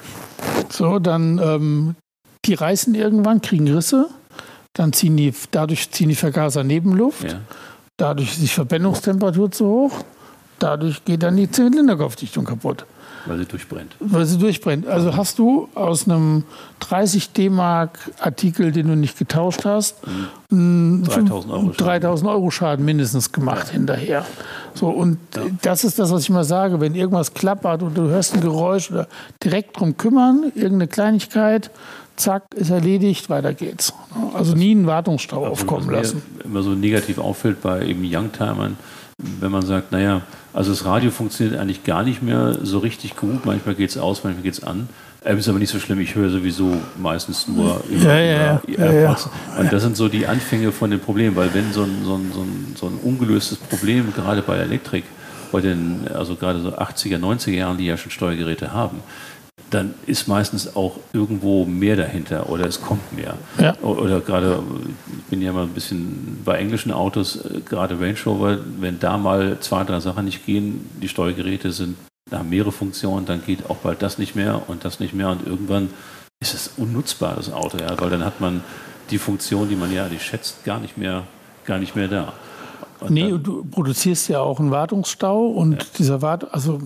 So, dann ähm, die reißen irgendwann, kriegen Risse, dann ziehen die, dadurch ziehen die Vergaser Nebenluft, ja. Dadurch ist die Verbrennungstemperatur zu hoch. Dadurch geht dann die Zylinderkopfdichtung kaputt. Weil sie durchbrennt. Weil sie durchbrennt. Also hast du aus einem dreißig D-Mark Artikel, den du nicht getauscht hast, mhm. dreitausend Euro Schaden mindestens gemacht ja. hinterher. So, und ja. das ist das, was ich mal sage. Wenn irgendwas klappert und du hörst ein Geräusch oder direkt drum kümmern, irgendeine Kleinigkeit, zack, ist erledigt, weiter geht's. Also nie einen Wartungsstau also, aufkommen was lassen. Mir immer so negativ auffällt bei eben Youngtimern, wenn man sagt, naja, also das Radio funktioniert eigentlich gar nicht mehr so richtig gut. Manchmal geht es aus, manchmal geht es an. Ähm, ist aber nicht so schlimm. Ich höre sowieso meistens nur über, ja, ja, über AirPods. Ja, ja. Und das sind so die Anfänge von den Problemen. Weil wenn so ein, so ein, so ein, so ein ungelöstes Problem, gerade bei Elektrik, bei den, also gerade so achtziger, neunziger Jahren, die ja schon Steuergeräte haben, dann ist meistens auch irgendwo mehr dahinter oder es kommt mehr. Ja. Oder gerade, ich bin ja mal ein bisschen bei englischen Autos, gerade Range Rover, wenn da mal zwei, drei Sachen nicht gehen, die Steuergeräte sind, haben mehrere Funktionen, dann geht auch bald das nicht mehr und das nicht mehr und irgendwann ist es unnutzbar, das Auto, ja, weil dann hat man die Funktion, die man ja nicht schätzt, gar nicht mehr, gar nicht mehr da. Und nee, dann, du produzierst ja auch einen Wartungsstau und ja. dieser Wart, also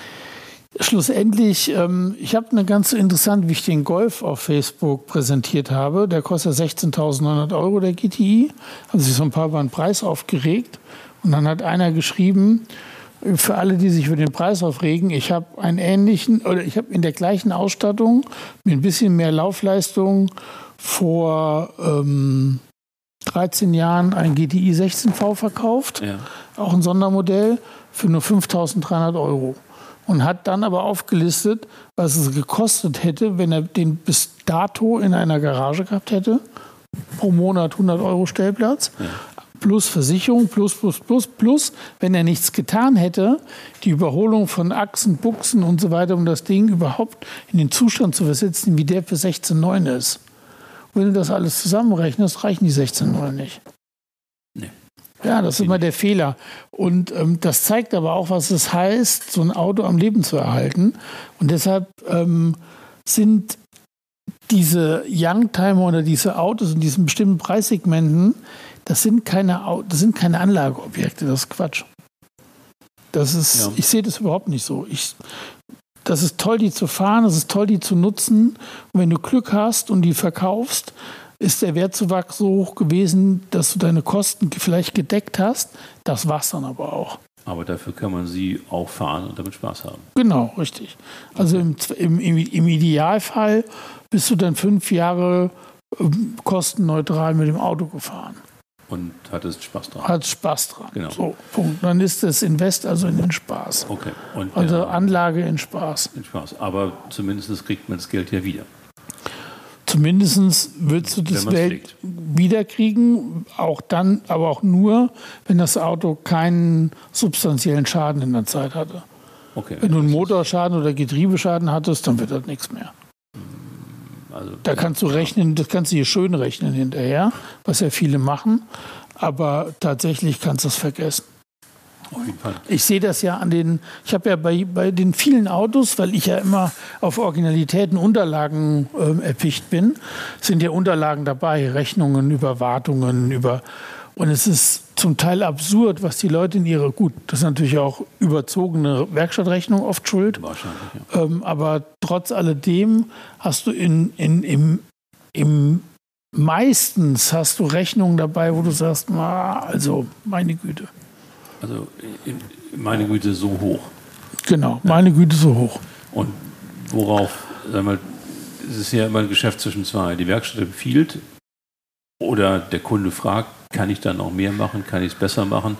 schlussendlich, ähm, ich habe eine ganz interessant, wie ich den Golf auf Facebook präsentiert habe. Der kostet sechzehntausendneunhundert Euro, der G T I. Haben sich so ein paar über den Preis aufgeregt. Und dann hat einer geschrieben, für alle, die sich über den Preis aufregen, ich habe einen ähnlichen, oder ich habe in der gleichen Ausstattung mit ein bisschen mehr Laufleistung vor ähm, dreizehn Jahren ein G T I sechzehn V verkauft. Ja. Auch ein Sondermodell für nur fünftausenddreihundert Euro. Und hat dann aber aufgelistet, was es gekostet hätte, wenn er den bis dato in einer Garage gehabt hätte. Pro Monat hundert Euro Stellplatz, ja. plus Versicherung, plus, plus, plus, plus, wenn er nichts getan hätte, die Überholung von Achsen, Buchsen und so weiter, um das Ding überhaupt in den Zustand zu versetzen, wie der für sechzehn Komma neun ist. Und wenn du das alles zusammenrechnest, reichen die sechzehn Komma neun nicht. Nee. Ja, das ist immer der Fehler. Und ähm, das zeigt aber auch, was es heißt, so ein Auto am Leben zu erhalten. Und deshalb ähm, sind diese Youngtimer oder diese Autos in diesen bestimmten Preissegmenten, das sind keine, das sind keine Anlageobjekte, das ist Quatsch. Das ist, ja. Ich sehe das überhaupt nicht so. Ich, das ist toll, die zu fahren, das ist toll, die zu nutzen. Und wenn du Glück hast und die verkaufst, ist der Wertzuwachs so hoch gewesen, dass du deine Kosten vielleicht gedeckt hast. Das war's dann aber auch. Aber dafür kann man sie auch fahren und damit Spaß haben. Genau, richtig. Also im, im, im Idealfall bist du dann fünf Jahre ähm, kostenneutral mit dem Auto gefahren. Und hattest Spaß dran. Hat Spaß dran. Genau. So, Punkt. Dann ist das Invest also in den Spaß. Okay. Und also der, Anlage in Spaß. In Spaß. Aber zumindest kriegt man das Geld ja wieder. Zumindest würdest du das Geld wiederkriegen, auch dann, aber auch nur, wenn das Auto keinen substanziellen Schaden in der Zeit hatte. Okay. Wenn du einen Motorschaden oder Getriebeschaden hattest, dann wird das nichts mehr. Also, da kannst du rechnen, das kannst du hier schön rechnen hinterher, was ja viele machen, aber tatsächlich kannst du es vergessen. Auf jeden Fall. Ich sehe das ja an den, ich habe ja bei, bei den vielen Autos, weil ich ja immer auf Originalitäten, Unterlagen äh, erpicht bin, sind ja Unterlagen dabei, Rechnungen über Wartungen, über, und es ist zum Teil absurd, was die Leute in ihre, gut, das ist natürlich auch überzogene Werkstattrechnung oft schuld, wahrscheinlich, ja. ähm, aber trotz alledem hast du in, in, im, im meistens hast du Rechnungen dabei, wo du sagst, na, also meine Güte. Also meine Güte so hoch. Genau, meine ja. Güte so hoch. Und worauf, sag mal, es ist ja immer ein Geschäft zwischen zwei. Die Werkstatt empfiehlt oder der Kunde fragt, kann ich da noch mehr machen, kann ich es besser machen?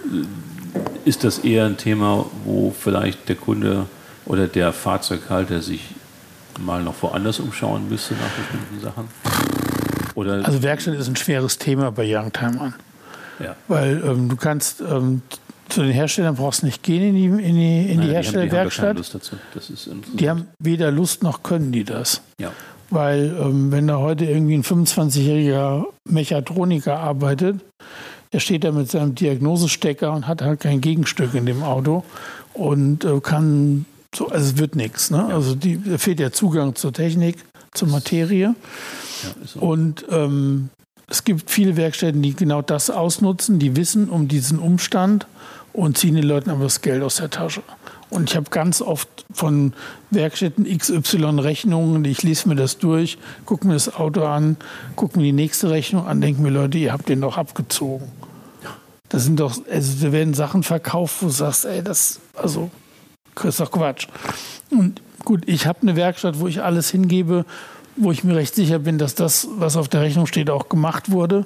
Ist das eher ein Thema, wo vielleicht der Kunde oder der Fahrzeughalter sich mal noch woanders umschauen müsste nach bestimmten Sachen? Oder also Werkstatt ist ein schweres Thema bei Youngtimern. Ja. Weil ähm, du kannst ähm, zu den Herstellern brauchst nicht gehen in die, in die, in Nein, die Herstellerwerkstatt. Die, haben, die haben weder Lust noch können die das. Ja. Weil ähm, wenn da heute irgendwie ein fünfundzwanzigjähriger Mechatroniker arbeitet, der steht da mit seinem Diagnosestecker und hat halt kein Gegenstück in dem Auto und äh, kann so, also es wird nichts. Ne? Ja. Also die, da fehlt der Zugang zur Technik, zur Materie. Ja, so. Und ähm, es gibt viele Werkstätten, die genau das ausnutzen, die wissen um diesen Umstand und ziehen den Leuten aber das Geld aus der Tasche. Und ich habe ganz oft von Werkstätten X Y Rechnungen, ich lese mir das durch, gucke mir das Auto an, gucke mir die nächste Rechnung an, denke mir, Leute, ihr habt den doch abgezogen. Das sind doch, also da werden Sachen verkauft, wo du sagst, ey, das, also, das ist doch Quatsch. Und gut, ich habe eine Werkstatt, wo ich alles hingebe, wo ich mir recht sicher bin, dass das, was auf der Rechnung steht, auch gemacht wurde.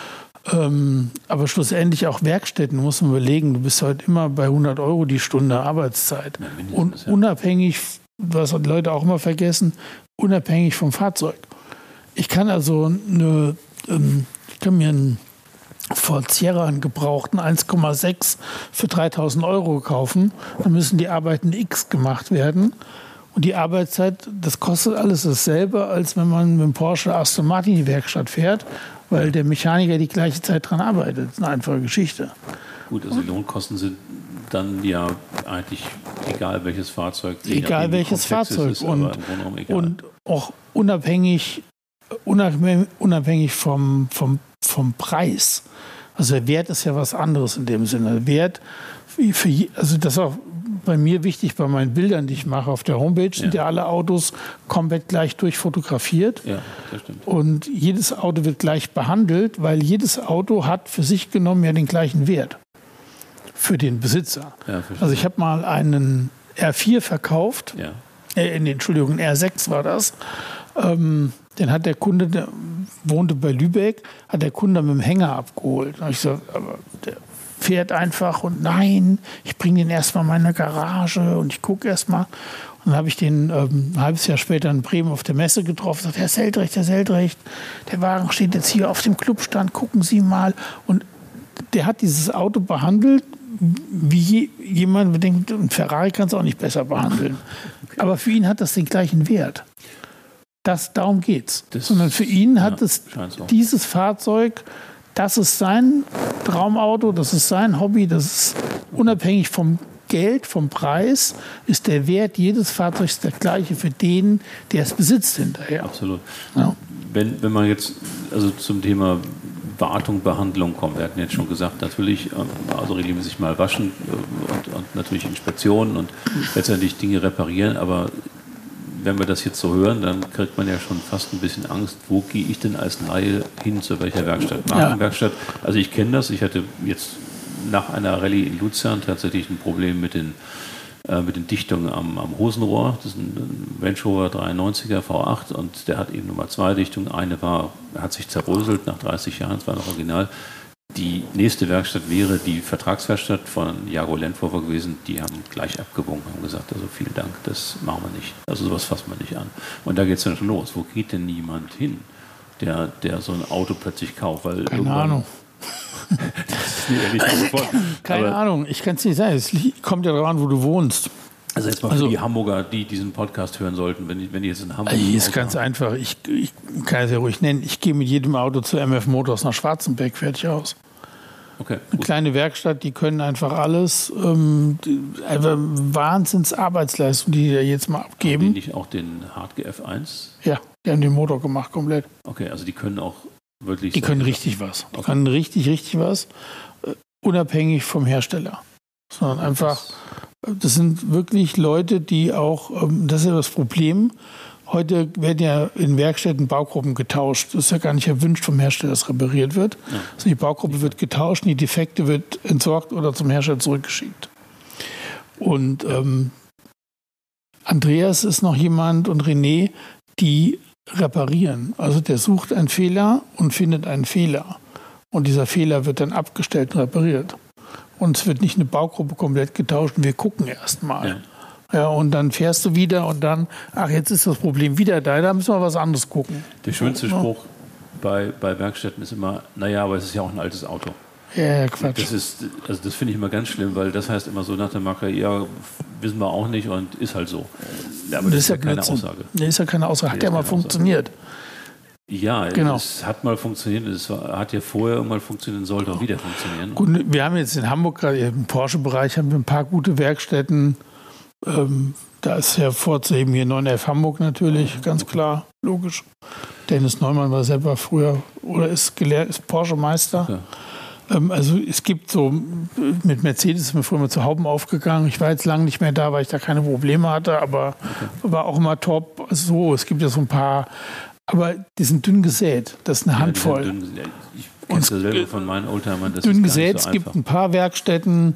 Ähm, aber schlussendlich auch Werkstätten, muss man überlegen, du bist heute immer bei hundert Euro die Stunde Arbeitszeit. Ja, und unabhängig, was die Leute auch immer vergessen, unabhängig vom Fahrzeug. Ich kann also eine, ähm, ich kann mir einen Ford Sierra, einen gebrauchten eins Komma sechs für dreitausend Euro kaufen. Dann müssen die Arbeiten X gemacht werden. Und die Arbeitszeit, das kostet alles dasselbe, als wenn man mit dem Porsche Aston Martin in die Werkstatt fährt, weil der Mechaniker die gleiche Zeit dran arbeitet. Das ist eine einfache Geschichte. Gut, also die Lohnkosten sind dann ja eigentlich egal welches Fahrzeug. Egal welches Fahrzeug. Ist, und, egal. und auch unabhängig, unabhängig, unabhängig vom, vom, vom Preis. Also der Wert ist ja was anderes in dem Sinne. Wert, für, also das ist auch bei mir wichtig, bei meinen Bildern, die ich mache auf der Homepage, ja. sind ja alle Autos komplett gleich durchfotografiert. Ja, das stimmt. Und jedes Auto wird gleich behandelt, weil jedes Auto hat für sich genommen ja den gleichen Wert für den Besitzer. Ja, also ich habe mal einen R vier verkauft, ja. äh, in, Entschuldigung, R sechs war das. Ähm, den hat der Kunde, der wohnte bei Lübeck, hat der Kunde mit dem Hänger abgeholt. Und ich so, aber der fährt einfach und nein, ich bringe den erstmal in meine Garage und ich gucke erstmal. Und dann habe ich den ähm, ein halbes Jahr später in Bremen auf der Messe getroffen. Sagt, Herr Seldrecht, Herr Seldrecht, der Wagen steht jetzt hier auf dem Clubstand, gucken Sie mal. Und der hat dieses Auto behandelt, wie jemand denkt, ein Ferrari kann es auch nicht besser behandeln. Okay. Aber für ihn hat das den gleichen Wert. Das, darum geht's. Das, Sondern für ihn hat ja, es so. Dieses Fahrzeug, das ist sein Traumauto, das ist sein Hobby, das ist unabhängig vom Geld, vom Preis, ist der Wert jedes Fahrzeugs der gleiche für den, der es besitzt hinterher. Absolut. Ja. Wenn, wenn man jetzt also zum Thema Wartung, Behandlung kommt, wir hatten jetzt schon gesagt, natürlich, also regelmäßig mal waschen und, und natürlich Inspektionen und letztendlich Dinge reparieren, aber wenn wir das jetzt so hören, dann kriegt man ja schon fast ein bisschen Angst, wo gehe ich denn als Laie hin, zu welcher Werkstatt? Markenwerkstatt. Also ich kenne das, ich hatte jetzt nach einer Rallye in Luzern tatsächlich ein Problem mit den, äh, mit den Dichtungen am, am Hosenrohr. Das ist ein Range Rover dreiundneunziger V acht und der hat eben Nummer zwei Dichtungen. Eine war, hat sich zerbröselt nach dreißig Jahren, das war noch original. Die nächste Werkstatt wäre die Vertragswerkstatt von Jaguar Land Rover gewesen. Die haben gleich abgewunken und gesagt, also vielen Dank, das machen wir nicht. Also sowas fassen wir nicht an. Und da geht es dann schon los. Wo geht denn jemand hin, der, der so ein Auto plötzlich kauft? Weil Keine Ahnung. das ist nicht ehrlich sofort. Keine Aber Ahnung, ich kann es nicht sagen. Es kommt ja daran, wo du wohnst. Also jetzt mal für also, die Hamburger, die diesen Podcast hören sollten, wenn die, wenn die jetzt in Hamburg... Hier ist ganz haben. einfach, ich, ich kann es ja ruhig nennen, ich gehe mit jedem Auto zu M F Motors nach Schwarzenberg, fertig aus. Okay, eine kleine Werkstatt, die können einfach alles, ähm, die, einfach Wahnsinns-Arbeitsleistung, die die da jetzt mal abgeben. Haben die nicht auch den Hartge F eins? Ja, die haben den Motor gemacht komplett. Okay, also die können auch wirklich... Die können richtig was. Die okay. können richtig, richtig was, uh, unabhängig vom Hersteller. Sondern einfach... Das sind wirklich Leute, die auch, das ist ja das Problem, heute werden ja in Werkstätten Baugruppen getauscht. Das ist ja gar nicht erwünscht vom Hersteller, dass repariert wird. Ja. Also die Baugruppe wird getauscht, die Defekte wird entsorgt oder zum Hersteller zurückgeschickt. Und ähm, Andreas ist noch jemand und René, die reparieren. Also der sucht einen Fehler und findet einen Fehler. Und dieser Fehler wird dann abgestellt und repariert. Und es wird nicht eine Baugruppe komplett getauscht und wir gucken erst mal. Ja. Ja, und dann fährst du wieder und dann, ach, jetzt ist das Problem wieder da, da müssen wir was anderes gucken. Der schönste ja. Spruch bei, bei Werkstätten ist immer, naja, aber es ist ja auch ein altes Auto. Ja, Quatsch. Das ist, also das finde ich immer ganz schlimm, weil das heißt immer so nach der Marke, ja, wissen wir auch nicht und ist halt so. Ja, aber das, das ist ja keine Blödsinn. Aussage. Das ist ja keine Aussage. Hat ja mal funktioniert. Ja, genau. Es hat mal funktioniert, es hat ja vorher irgendwann funktioniert, sollte auch wieder funktionieren. Gut, wir haben jetzt in Hamburg, gerade im Porsche-Bereich, haben wir ein paar gute Werkstätten. Ähm, da ist hervorzuheben hier neun elf Hamburg natürlich, ganz klar, logisch. Dennis Neumann war selber früher oder ist, gelehrt, ist Porsche-Meister. Okay. Ähm, also es gibt so, mit Mercedes sind wir früher mal zu Hauben aufgegangen. Ich war jetzt lange nicht mehr da, weil ich da keine Probleme hatte, aber okay. war auch immer top. So, es gibt ja so ein paar, aber die sind dünn gesät. Das ist eine ja, Handvoll. Dünn, ich kenne es ja selber von meinen Oldtimern. Dünn gesät, so es gibt ein paar Werkstätten,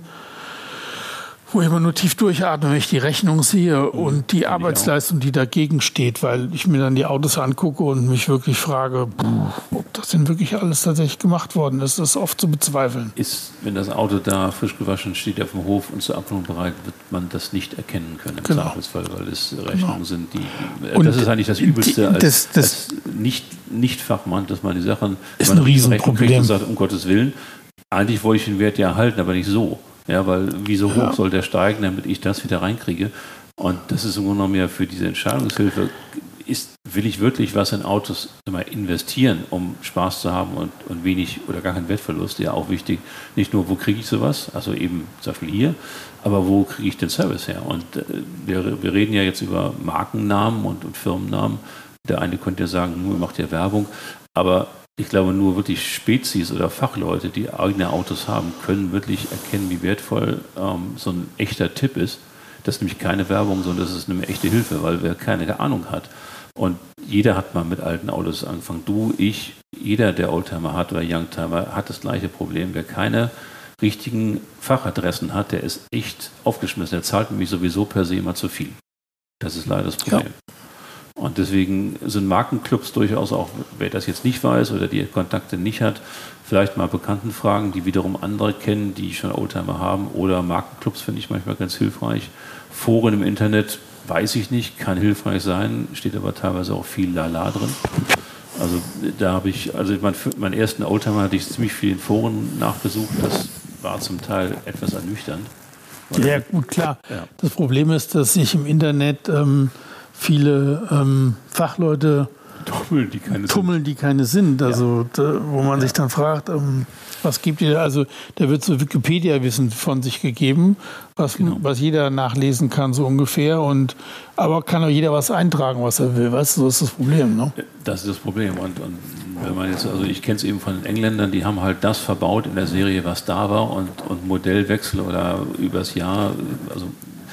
wo ich immer nur tief durchatme, wenn ich die Rechnung sehe mhm. und die Arbeitsleistung, die dagegen steht, weil ich mir dann die Autos angucke und mich wirklich frage, ob das denn wirklich alles tatsächlich gemacht worden ist. Das ist oft zu bezweifeln. Ist, wenn das Auto da frisch gewaschen steht auf dem Hof und zur Abholung bereit, wird man das nicht erkennen können im genau. Zweifelsfall, weil es Rechnungen genau. sind, die... Und das ist eigentlich das Übelste die, das, als, das als nicht, nicht Fachmann, dass man die Sachen... Ist ein Riesenproblem. Und sagt, um Gottes Willen, eigentlich wollte ich den Wert ja erhalten, aber nicht so. Ja, weil wie so hoch ja. soll der steigen, damit ich das wieder reinkriege? Und das ist im Grunde genommen ja für diese Entscheidungshilfe, ist, will ich wirklich was in Autos immer investieren, um Spaß zu haben und, und wenig oder gar keinen Wertverlust? Ja, auch wichtig, nicht nur, wo kriege ich sowas, also eben zum Beispiel hier, aber wo kriege ich den Service her? Und äh, wir, wir reden ja jetzt über Markennamen und, und Firmennamen. Der eine könnte ja sagen, nur macht ja Werbung, aber ich glaube, nur wirklich Spezies oder Fachleute, die eigene Autos haben, können wirklich erkennen, wie wertvoll ähm, so ein echter Tipp ist. Das ist nämlich keine Werbung, sondern das ist eine echte Hilfe, weil wer keine Ahnung hat. Und jeder hat mal mit alten Autos angefangen. Du, ich, jeder, der Oldtimer hat oder Youngtimer, hat das gleiche Problem. Wer keine richtigen Fachadressen hat, der ist echt aufgeschmissen. Der zahlt nämlich sowieso per se immer zu viel. Das ist leider das Problem. Ja. Und deswegen sind Markenclubs durchaus auch, wer das jetzt nicht weiß oder die Kontakte nicht hat, vielleicht mal Bekannten fragen, die wiederum andere kennen, die schon Oldtimer haben. Oder Markenclubs finde ich manchmal ganz hilfreich. Foren im Internet, weiß ich nicht, kann hilfreich sein, steht aber teilweise auch viel Lala drin. Also da habe ich, also mein, meinen ersten Oldtimer hatte ich ziemlich viel in Foren nachgesucht. Das war zum Teil etwas ernüchternd. Ja, gut, klar. Ja. Das Problem ist, dass sich im Internet ähm, viele ähm, Fachleute tummeln, die keine tummeln, sind. Die keine sind. Also, ja. da, wo man ja. sich dann fragt, ähm, was gibt ihr? Also, da wird so Wikipedia-Wissen von sich gegeben, was, genau. was jeder nachlesen kann, so ungefähr. Und, aber kann auch jeder was eintragen, was er will. Weißt du, so ist das Problem. Ne? Das ist das Problem. Und, und wenn man jetzt, also ich kenne es eben von den Engländern, die haben halt das verbaut in der Serie, was da war, und, und Modellwechsel oder übers Jahr, also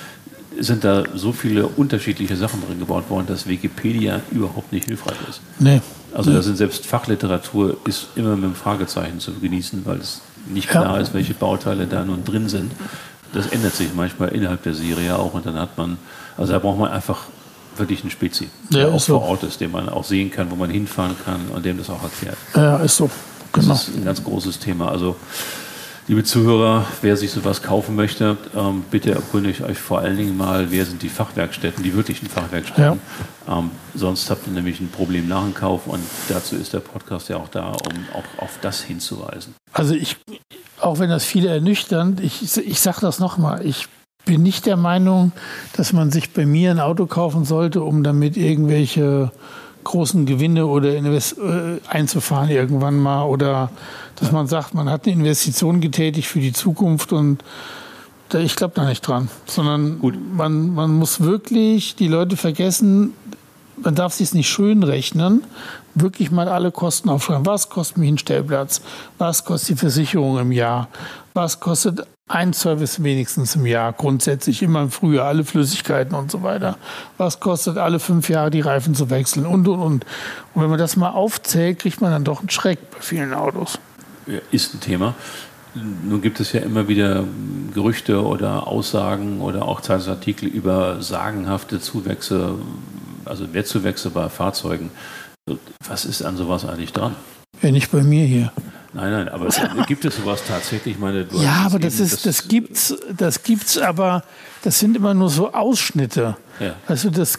sind da so viele unterschiedliche Sachen drin gebaut worden, dass Wikipedia überhaupt nicht hilfreich ist. Nee. Also nee. da sind selbst Fachliteratur ist immer mit einem Fragezeichen zu genießen, weil es nicht klar ja. ist, welche Bauteile da nun drin sind. Das ändert sich manchmal innerhalb der Serie auch, und dann hat man, also da braucht man einfach wirklich einen Spezi, ja, der auch so. vor Ort ist, den man auch sehen kann, wo man hinfahren kann und dem das auch erklärt. Ja, ist so. Genau. Das ist ein ganz großes Thema. Also liebe Zuhörer, wer sich sowas kaufen möchte, ähm, bitte erkundigt euch vor allen Dingen mal, wer sind die Fachwerkstätten, die wirklichen Fachwerkstätten. Ja. Ähm, sonst habt ihr nämlich ein Problem nach dem Kauf, und dazu ist der Podcast ja auch da, um auch auf das hinzuweisen. Also ich, auch wenn das viele ernüchternd, ich, ich sage das nochmal, ich bin nicht der Meinung, dass man sich bei mir ein Auto kaufen sollte, um damit irgendwelche großen Gewinne oder invest- äh, einzufahren irgendwann mal, oder dass man sagt, man hat eine Investition getätigt für die Zukunft, und da, ich glaube da nicht dran, sondern Gut. Man, man muss wirklich die Leute vergessen, man darf sich es nicht schön rechnen, wirklich mal alle Kosten aufschreiben. Was kostet mich ein Stellplatz? Was kostet die Versicherung im Jahr? Was kostet ein Service wenigstens im Jahr, grundsätzlich immer im Frühjahr, alle Flüssigkeiten und so weiter. Was kostet alle fünf Jahre die Reifen zu wechseln und, und, und. Und wenn man das mal aufzählt, kriegt man dann doch einen Schreck bei vielen Autos. Ja, ist ein Thema. Nun gibt es ja immer wieder Gerüchte oder Aussagen oder auch Zeitungsartikel über sagenhafte Zuwächse, also Wertzuwächse bei Fahrzeugen. Was ist an sowas eigentlich dran? Ja, nicht bei mir hier. Nein, nein, aber gibt es sowas tatsächlich? Ich meine, du ja, aber das eben, ist, das, das gibt's, das gibt's, aber das sind immer nur so Ausschnitte. Ja. Also das,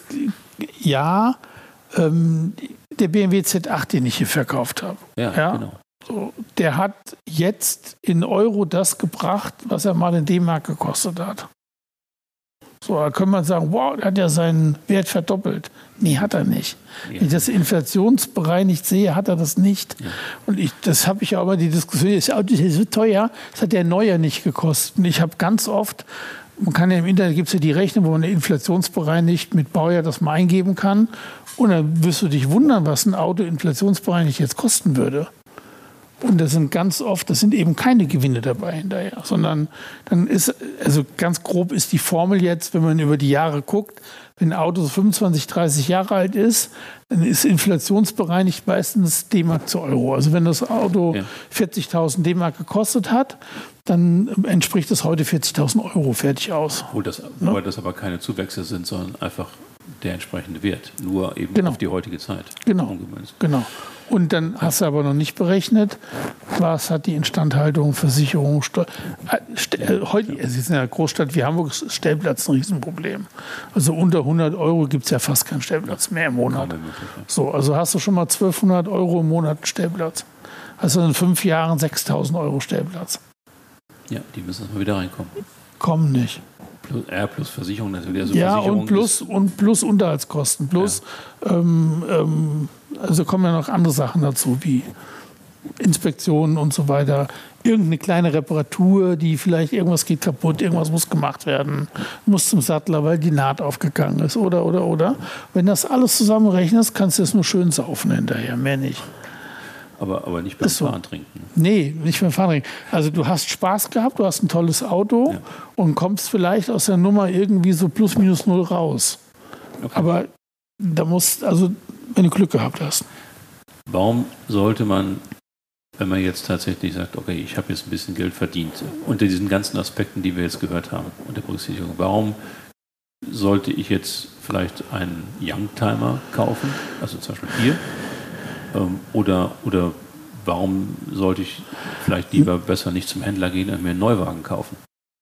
ja, ähm, der B M W Z acht, den ich hier verkauft habe. Ja, ja, genau. So, der hat jetzt in Euro das gebracht, was er mal in D-Mark gekostet hat. So, da kann man sagen, wow, der hat ja seinen Wert verdoppelt. Nee, hat er nicht. Ja. Wenn ich das inflationsbereinigt sehe, hat er das nicht. Ja. Und ich, das habe ich ja aber die Diskussion, das Auto ist so teuer, das hat der Neuer nicht gekostet. Und ich habe ganz oft, man kann ja im Internet, gibt es ja die Rechnung, wo man inflationsbereinigt mit Baujahr das mal eingeben kann. Und dann wirst du dich wundern, was ein Auto inflationsbereinigt jetzt kosten würde. Und das sind ganz oft, das sind eben keine Gewinne dabei hinterher, sondern dann ist, also ganz grob ist die Formel jetzt, wenn man über die Jahre guckt, wenn ein Auto so fünfundzwanzig, dreißig Jahre alt ist, dann ist inflationsbereinigt meistens D-Mark zu Euro. Also wenn das Auto ja. vierzigtausend D-Mark gekostet hat, dann entspricht es heute vierzigtausend Euro fertig aus. Wo das, ne? Wobei das aber keine Zuwächse sind, sondern einfach der entsprechende Wert, nur eben genau. auf die heutige Zeit. Genau, genau. Und dann hast du aber noch nicht berechnet, was hat die Instandhaltung, Versicherung, Steu- äh, heute, es ist in einer Großstadt wie Hamburg, ist Stellplatz ein Riesenproblem. Also unter hundert Euro gibt es ja fast keinen Stellplatz mehr im Monat. So, also hast du schon mal zwölfhundert Euro im Monat einen Stellplatz. Hast du in fünf Jahren sechstausend Euro Stellplatz. Ja, die müssen mal wieder reinkommen. Kommen nicht. Plus, R plus Versicherung natürlich. Also ja, Versicherung und plus, und plus Unterhaltskosten. Plus, ja. ähm, ähm, also kommen ja noch andere Sachen dazu, wie Inspektionen und so weiter. Irgendeine kleine Reparatur, die vielleicht irgendwas geht kaputt, irgendwas muss gemacht werden, muss zum Sattler, weil die Naht aufgegangen ist oder, oder, oder. Wenn das alles zusammenrechnest, kannst du es nur schön saufen hinterher, mehr nicht. Aber, aber nicht beim so. Fahren trinken. Nee, nicht beim Fahren trinken. Also du hast Spaß gehabt, du hast ein tolles Auto ja. und kommst vielleicht aus der Nummer irgendwie so plus minus null raus. Okay. Aber da musst, also wenn du Glück gehabt hast. Warum sollte man, wenn man jetzt tatsächlich sagt, okay, ich habe jetzt ein bisschen Geld verdient, unter diesen ganzen Aspekten, die wir jetzt gehört haben, unter Berücksichtigung, warum sollte ich jetzt vielleicht einen Youngtimer kaufen, also zum Beispiel hier, ähm, oder, oder warum sollte ich vielleicht lieber besser nicht zum Händler gehen und mir einen Neuwagen kaufen?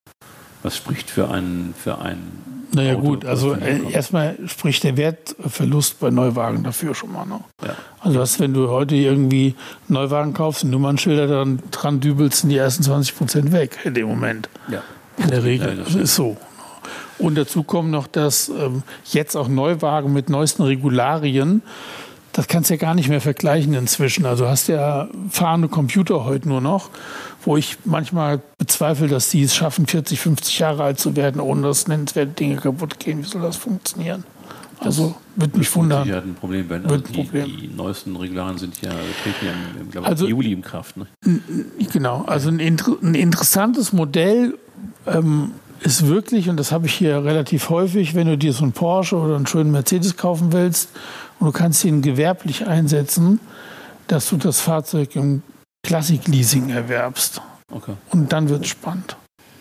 Was spricht für einen, für einen Naja Auto, gut, also äh, erstmal spricht der Wertverlust bei Neuwagen dafür schon mal. Ne? Ja. Also dass, wenn du heute irgendwie einen Neuwagen kaufst und Nummernschilder dran, dran dübelst, sind die ersten zwanzig Prozent weg in dem Moment. Ja. In der Regel. Ja, das ist so. Und dazu kommt noch, dass ähm, jetzt auch Neuwagen mit neuesten Regularien, das kannst du ja gar nicht mehr vergleichen inzwischen. Also hast ja fahrende Computer heute nur noch, wo ich manchmal bezweifle, dass die es schaffen, vierzig, fünfzig Jahre alt zu werden, ohne dass nennenswerte Dinge kaputt gehen. Wie soll das funktionieren? Also würde mich wundern. Das ist ein Problem, wenn also die, die neuesten Regularien sind ja, treten ja im, im, also, im Juli in Kraft. Ne? Genau, also ein, ein interessantes Modell ähm, ist wirklich, und das habe ich hier relativ häufig, wenn du dir so einen Porsche oder einen schönen Mercedes kaufen willst und du kannst ihn gewerblich einsetzen, dass du das Fahrzeug im Classic-Leasing erwerbst. Okay. Und dann wird es spannend.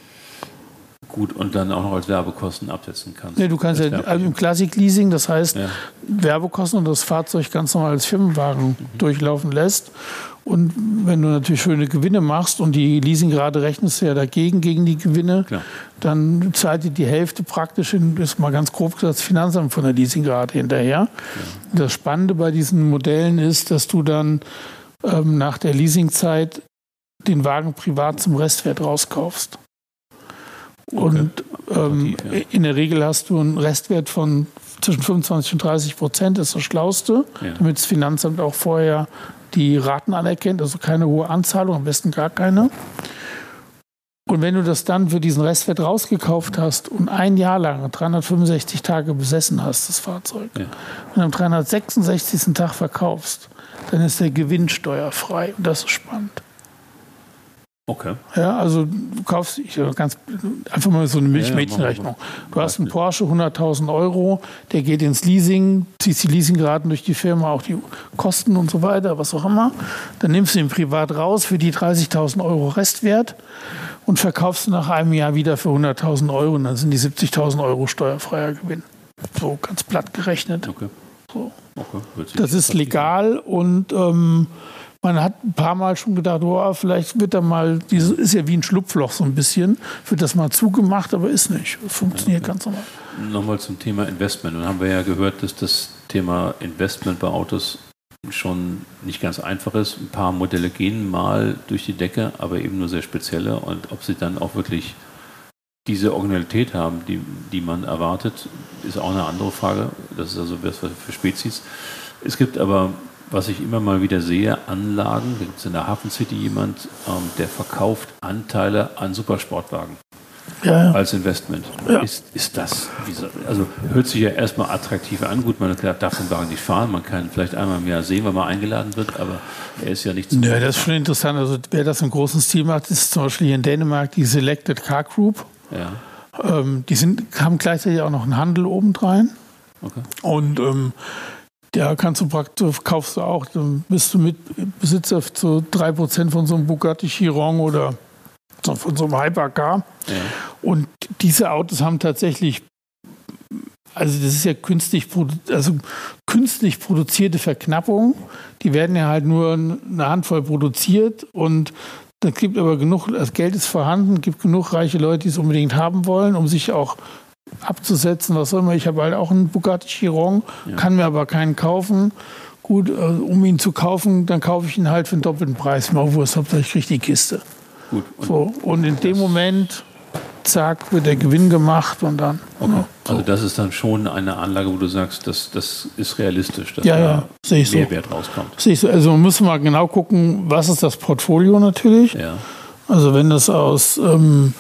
Gut, und dann auch noch als Werbekosten absetzen kannst. Nee, du kannst ja also im Classic-Leasing, das heißt ja. Werbekosten und das Fahrzeug ganz normal als Firmenwagen mhm. durchlaufen lässt. Und wenn du natürlich schöne Gewinne machst und die Leasingrate rechnest du ja dagegen, gegen die Gewinne, Klar. dann zahlt dir die Hälfte praktisch, in, ist mal ganz grob gesagt, das Finanzamt von der Leasingrate hinterher. Ja. Das Spannende bei diesen Modellen ist, dass du dann ähm, nach der Leasingzeit den Wagen privat zum Restwert rauskaufst. Okay. Und ähm, ja. in der Regel hast du einen Restwert von zwischen fünfundzwanzig und dreißig Prozent, das ist das Schlauste, ja. damit das Finanzamt auch vorher die Raten anerkennt, also keine hohe Anzahlung, am besten gar keine. Und wenn du das dann für diesen Restwert rausgekauft hast und ein Jahr lang, dreihundertfünfundsechzig Tage besessen hast, das Fahrzeug, ja. und am dreihundertsechsundsechzigsten Tag verkaufst, dann ist der Gewinn steuerfrei und das ist spannend. Okay. Ja, also du kaufst ich, ganz einfach mal so eine Milchmädchenrechnung. Du hast einen Porsche, hunderttausend Euro, der geht ins Leasing, ziehst die Leasingraten durch die Firma, auch die Kosten und so weiter, was auch immer. Dann nimmst du ihn privat raus für die dreißigtausend Euro Restwert und verkaufst du nach einem Jahr wieder für hunderttausend Euro und dann sind die siebzigtausend Euro steuerfreier Gewinn. So ganz platt gerechnet. Okay. So. Okay. Das ist legal und ähm, man hat ein paar Mal schon gedacht, oh, vielleicht wird da mal, dieses ist ja wie ein Schlupfloch so ein bisschen, wird das mal zugemacht, aber ist nicht. Funktioniert okay. ganz normal. Nochmal zum Thema Investment. Dann haben wir ja gehört, dass das Thema Investment bei Autos schon nicht ganz einfach ist. Ein paar Modelle gehen mal durch die Decke, aber eben nur sehr spezielle. Und ob sie dann auch wirklich diese Originalität haben, die, die man erwartet, ist auch eine andere Frage. Das ist also was für Spezies. Es gibt aber, was ich immer mal wieder sehe, Anlagen, da gibt es in der Hafen City jemand, ähm, der verkauft Anteile an Supersportwagen ja, ja. als Investment. Ja. Ist, ist das, also hört sich ja erstmal attraktiv an. Gut, man darf den Wagen nicht fahren, man kann vielleicht einmal im Jahr sehen, wenn man eingeladen wird, aber er ist ja nicht zu. Ja, das ist schon interessant. Also wer das im großen Stil macht, ist zum Beispiel hier in Dänemark die Selected Car Group. Ja. Ähm, die sind, haben gleichzeitig auch noch einen Handel obendrein. Okay. Und ähm, ja, kannst du praktisch, kaufst du auch, dann bist du mit Besitzer zu drei Prozent von so einem Bugatti Chiron oder von so einem Hypercar. Ja. Und diese Autos haben tatsächlich, also das ist ja künstlich, also künstlich produzierte Verknappung. Die werden ja halt nur eine Handvoll produziert und es gibt aber genug, das Geld ist vorhanden, es gibt genug reiche Leute, die es unbedingt haben wollen, um sich auch abzusetzen, was auch immer. Ich habe halt auch einen Bugatti Chiron, ja. kann mir aber keinen kaufen. Gut, äh, um ihn zu kaufen, dann kaufe ich ihn halt für einen doppelten Preis. Mal Wurst, Hauptsache ich kriege die Kiste. Gut. Und, so, und in dem Moment, zack, wird der Gewinn gemacht und dann. Okay. Ja, so. Also das ist dann schon eine Anlage, wo du sagst, das, das ist realistisch, dass ja, da ja, sehe ich Mehrwert so. rauskommt. Sehe ich so. Also man muss mal genau gucken, was ist das Portfolio natürlich. Ja. Also wenn das aus, ähm,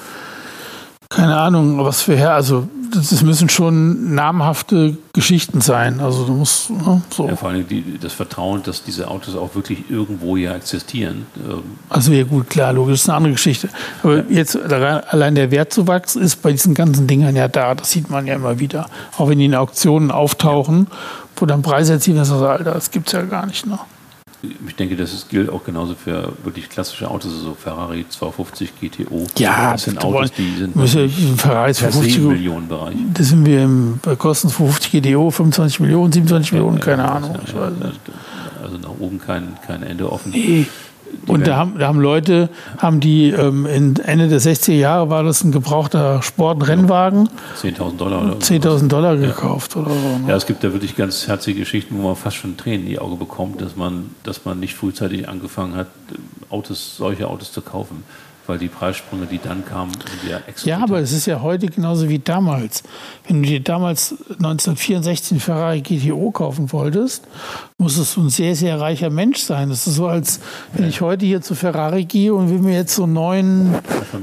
keine Ahnung, was für her, also das müssen schon namhafte Geschichten sein. Also du musst ne, so. Ja, vor allem die, das Vertrauen, dass diese Autos auch wirklich irgendwo ja existieren. Ähm also ja gut, klar, logisch, das ist eine andere Geschichte. Aber ja. jetzt allein der Wertzuwachs ist bei diesen ganzen Dingern ja da. Das sieht man ja immer wieder. Auch wenn die in Auktionen auftauchen, ja. wo dann Preise erzielen, das ist Alter, das gibt es ja gar nicht. Ne? Ich denke, das ist, gilt auch genauso für wirklich klassische Autos, so Ferrari zweihundertfünfzig G T O. Ja, das sind Autos, die sind im Ferrari zweihundertfünfzig Millionen Bereich. Das sind wir im, bei Kosten zweihundertfünfzig G T O, fünfundzwanzig Millionen, siebenundzwanzig Millionen, ja, keine ja, Ahnung. Ja, ja, also nach oben kein, kein Ende offen. Nee. Und da haben, da haben Leute, haben die ähm, in Ende der sechziger Jahre war das ein gebrauchter Sport-Rennwagen. zehntausend Dollar oder zehntausend Dollar gekauft ja. oder so. Ne? Ja, es gibt da wirklich ganz herzliche Geschichten, wo man fast schon Tränen in die Augen bekommt, dass man, dass man nicht frühzeitig angefangen hat, Autos, solche Autos zu kaufen. Weil die Preissprünge, die dann kamen, sind ja exorbitant. Ja, aber es ist ja heute genauso wie damals. Wenn du dir damals neunzehnhundertvierundsechzig einen Ferrari G T O kaufen wolltest, musstest du ein sehr, sehr reicher Mensch sein. Das ist so, als wenn ja. ich heute hier zu Ferrari gehe und will mir jetzt so einen neuen...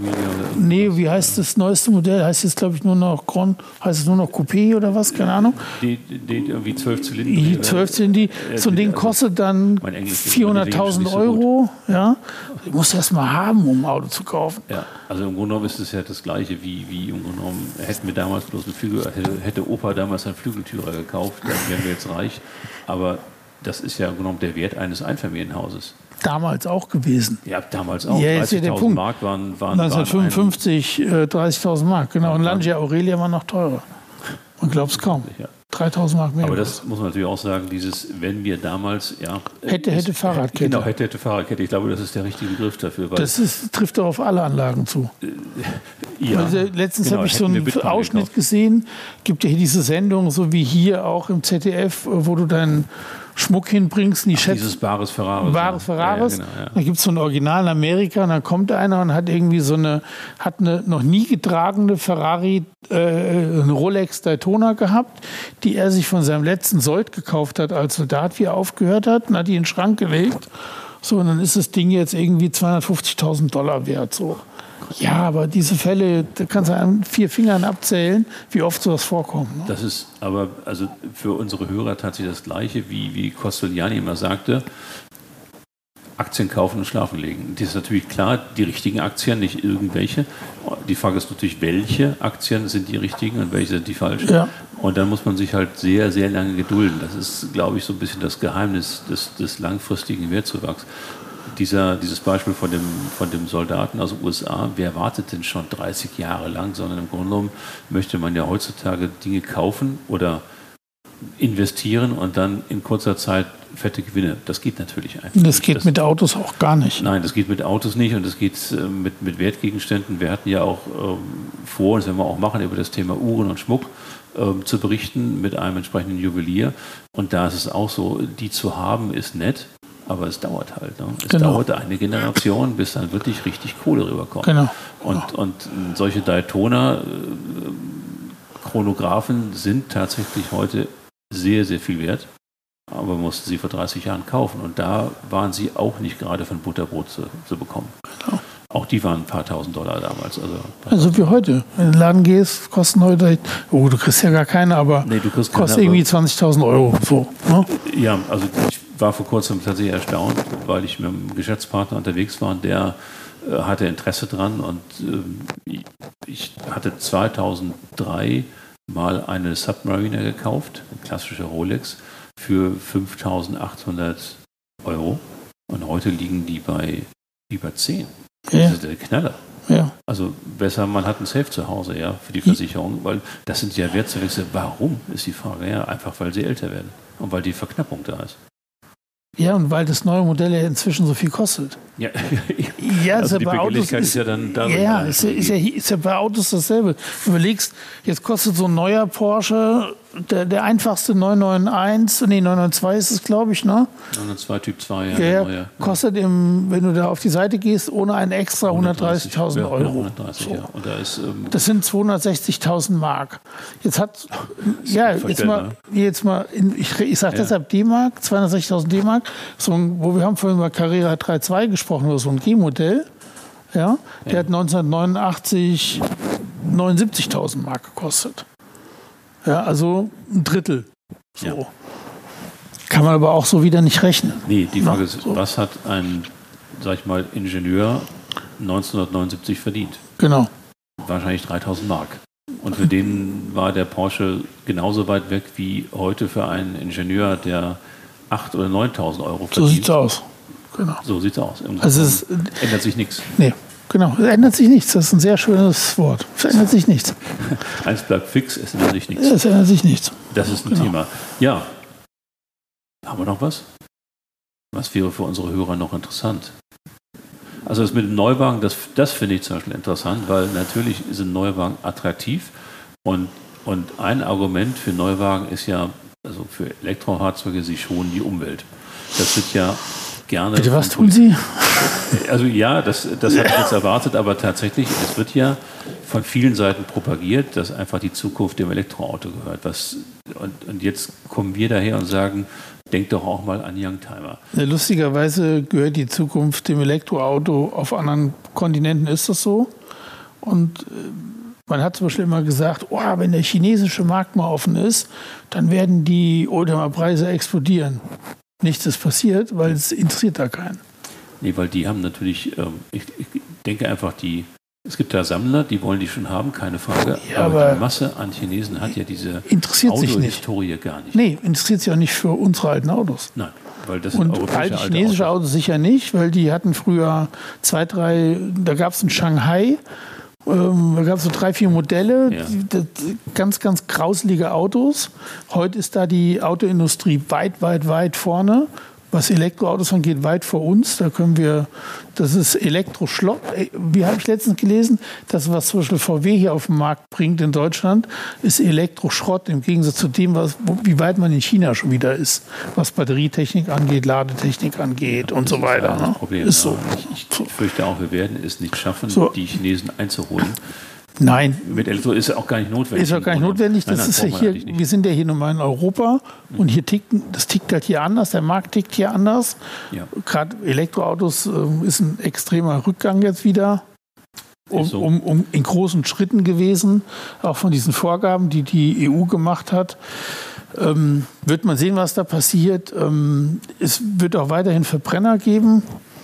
Nee, wie heißt das neueste Modell? Heißt jetzt, glaube ich, nur noch Grand, heißt es nur noch Coupé oder was? Keine Ahnung. Die, die irgendwie zwölf Zylinder. Die zwölf Zylinder. So ein Ding kostet dann vierhunderttausend Euro. Ja. Du musst erst mal haben, um ein Auto zu kaufen. Ja, also im Grunde genommen ist es ja das Gleiche, wie, wie im Grunde genommen hätten wir damals bloß einen Flügel, hätte, hätte Opa damals einen Flügeltürer gekauft, dann wären wir jetzt reich. Aber das ist ja im Grunde genommen der Wert eines Einfamilienhauses. Damals auch gewesen. Ja, damals auch. Ja, dreißigtausend Mark waren, waren neunzehnhundertfünfundfünfzig äh, dreißigtausend Mark, genau. Und Lancia Aurelia war noch teurer. Man glaubt es kaum. Ja. dreitausend Mark mehr. Aber das muss man natürlich auch sagen, dieses, wenn wir damals, ja... Hätte, hätte ist, Fahrradkette. Genau, hätte, hätte Fahrradkette. Ich glaube, das ist der richtige Begriff dafür. Weil das ist, trifft doch auf alle Anlagen zu. Äh, ja. Also, letztens genau, habe ich so einen Ausschnitt gekauft. gesehen. Gibt ja hier diese Sendung, so wie hier auch im Z D F, wo du deinen Schmuck hinbringst. Die Ach, dieses Bares Ferraris. Bares Ferraris. Ja, ja, genau, ja. Da gibt es so ein Original in Amerika und dann kommt einer und hat irgendwie so eine, hat eine noch nie getragene Ferrari, äh, eine Rolex Daytona gehabt, die er sich von seinem letzten Sold gekauft hat als Soldat, wie er aufgehört hat, und hat die in den Schrank gelegt. So, und dann ist das Ding jetzt irgendwie zweihundertfünfzigtausend Dollar wert. So. Ja, aber diese Fälle, da kannst du an vier Fingern abzählen, wie oft sowas vorkommt. Ne? Das ist aber also für unsere Hörer tatsächlich das Gleiche, wie, wie Costellani immer sagte. Aktien kaufen und schlafen legen. Das ist natürlich klar, die richtigen Aktien, nicht irgendwelche. Die Frage ist natürlich, welche Aktien sind die richtigen und welche sind die falschen. Ja. Und dann muss man sich halt sehr, sehr lange gedulden. Das ist, glaube ich, so ein bisschen das Geheimnis des, des langfristigen Wertzuwachs. Dieser, dieses Beispiel von dem, von dem Soldaten aus den U S A, wer wartet denn schon dreißig Jahre lang, sondern im Grunde genommen möchte man ja heutzutage Dinge kaufen oder investieren und dann in kurzer Zeit fette Gewinne. Das geht natürlich einfach nicht. Das geht das, mit Autos auch gar nicht. Nein, das geht mit Autos nicht und das geht äh, mit, mit Wertgegenständen. Wir hatten ja auch ähm, vor, und das werden wir auch machen, über das Thema Uhren und Schmuck ähm, zu berichten mit einem entsprechenden Juwelier. Und da ist es auch so, die zu haben ist nett, aber es dauert halt. Ne? Es genau. dauert eine Generation, bis dann wirklich richtig Kohle rüberkommt. Genau. Und, genau. und solche Daytona äh, Chronographen sind tatsächlich heute sehr, sehr viel wert, aber man musste sie vor dreißig Jahren kaufen und da waren sie auch nicht gerade von Butterbrot zu, zu bekommen. Genau. Auch die waren ein paar tausend Dollar damals. Also, also wie heute. Wenn du in den Laden gehst, kosten heute, oh, du kriegst ja gar keine, aber nee, du kriegst kostet keine, irgendwie zwanzigtausend Euro. So, ne? Ja, also ich war vor kurzem tatsächlich erstaunt, weil ich mit einem Geschäftspartner unterwegs war und der äh, hatte Interesse dran und äh, ich hatte zweitausenddrei mal eine Submariner gekauft, eine klassische Rolex, für fünftausendachthundert Euro. Und heute liegen die bei über zehn. Das ja. ist der Knaller. Ja. Also besser, man hat ein Safe zu Hause, ja, für die Versicherung, weil das sind ja Wertzuwächse. Warum, ist die Frage. Ja, einfach, weil sie älter werden und weil die Verknappung da ist. Ja, und weil das neue Modell ja inzwischen so viel kostet. Ja, ja also ist die ja bei Autos ist, ist ja dann da. Ja, ist ja, ist, ja, ist ja bei Autos dasselbe. Du überlegst, jetzt kostet so ein neuer Porsche, der, der einfachste neun neun eins, nee, neun neun zwei ist es, glaube ich, ne? neun neun zwei Typ zwei, ja. Ja, neue, kostet, im, wenn du da auf die Seite gehst, ohne einen extra hundertdreißigtausend ja, Euro. hundertdreißig, so. Ja. Und da ist, ähm, das sind zweihundertsechzigtausend Mark. Jetzt hat, ja, jetzt mal, jetzt mal in, ich, ich sage ja. deshalb D-Mark, zweihundertsechzigtausend D-Mark, so ein, wo wir haben vorhin über Carrera drei Punkt zwei gesprochen, oder so ein G-Modell, ja, der ja. hat neunzehnhundertneunundachtzig neunundsiebzigtausend Mark gekostet. Ja, also ein Drittel. So. Ja. Kann man aber auch so wieder nicht rechnen. Nee, die Frage Na, ist, so. was hat ein, sag ich mal, Ingenieur neunzehnhundertneunundsiebzig verdient? Genau. Wahrscheinlich dreitausend Mark. Und für den war der Porsche genauso weit weg wie heute für einen Ingenieur, der achttausend oder neuntausend Euro verdient. So sieht's aus. Genau. So sieht's aus. Im also es ändert sich nichts. Nee. Genau, es ändert sich nichts. Das ist ein sehr schönes Wort. Es ändert sich nichts. Eins bleibt fix, es ändert sich nichts. Es ändert sich nichts. Das ist ein genau. Thema. Ja. Haben wir noch was? Was wäre für unsere Hörer noch interessant? Also das mit dem Neuwagen, das, das finde ich zum Beispiel interessant, weil natürlich sind Neuwagen attraktiv und, und ein Argument für Neuwagen ist ja, also für Elektrofahrzeuge, sie schonen die Umwelt. Das wird ja gerne... Bitte, was tun Sie? Also ja, das, das habe ich jetzt erwartet, aber tatsächlich, es wird ja von vielen Seiten propagiert, dass einfach die Zukunft dem Elektroauto gehört. Was, und, und jetzt kommen wir daher und sagen, denkt doch auch mal an Youngtimer. Ja, lustigerweise gehört die Zukunft dem Elektroauto. Auf anderen Kontinenten ist das so. Und äh, man hat zum Beispiel immer gesagt, oh, wenn der chinesische Markt mal offen ist, dann werden die Oldtimer-Preise explodieren. Nichts ist passiert, weil es interessiert da keinen. Nee, weil die haben natürlich, ähm, ich, ich denke einfach, die, es gibt da Sammler, die wollen die schon haben, keine Frage. Ja, aber, aber die Masse an Chinesen hat ja diese Autohistorie gar nicht. Nee, interessiert sich auch nicht für unsere alten Autos. Nein, weil das sind Und europäische alte alte chinesische Autos. Autos sicher nicht, weil die hatten früher zwei, drei, da gab es in Shanghai, ähm, da gab es so drei, vier Modelle, Ja. die, die, ganz, ganz grauselige Autos. Heute ist da die Autoindustrie weit, weit, weit vorne. Was Elektroautos angeht, weit vor uns. Da können wir, das ist Elektroschlott. Wie habe ich letztens gelesen, das, was zum Beispiel V W hier auf den Markt bringt in Deutschland, ist Elektroschrott im Gegensatz zu dem, was, wie weit man in China schon wieder ist, was Batterietechnik angeht, Ladetechnik angeht Ja, und so weiter. Ist, ne? Problem, ist so. Ich, ich fürchte auch, wir werden es nicht schaffen, so. die Chinesen einzuholen. Nein. Mit Elektro ist ja auch gar nicht notwendig. Ist auch gar nicht notwendig. Das nein, nein, ist ja hier, wir sind ja hier nun mal in Europa und hier tickt, das tickt halt hier anders, der Markt tickt hier anders. Ja. Gerade Elektroautos äh, ist ein extremer Rückgang jetzt wieder. Um, so. um, um in großen Schritten gewesen, auch von diesen Vorgaben, die die E U gemacht hat. Ähm, wird man sehen, was da passiert. Ähm, es wird auch weiterhin Verbrenner geben.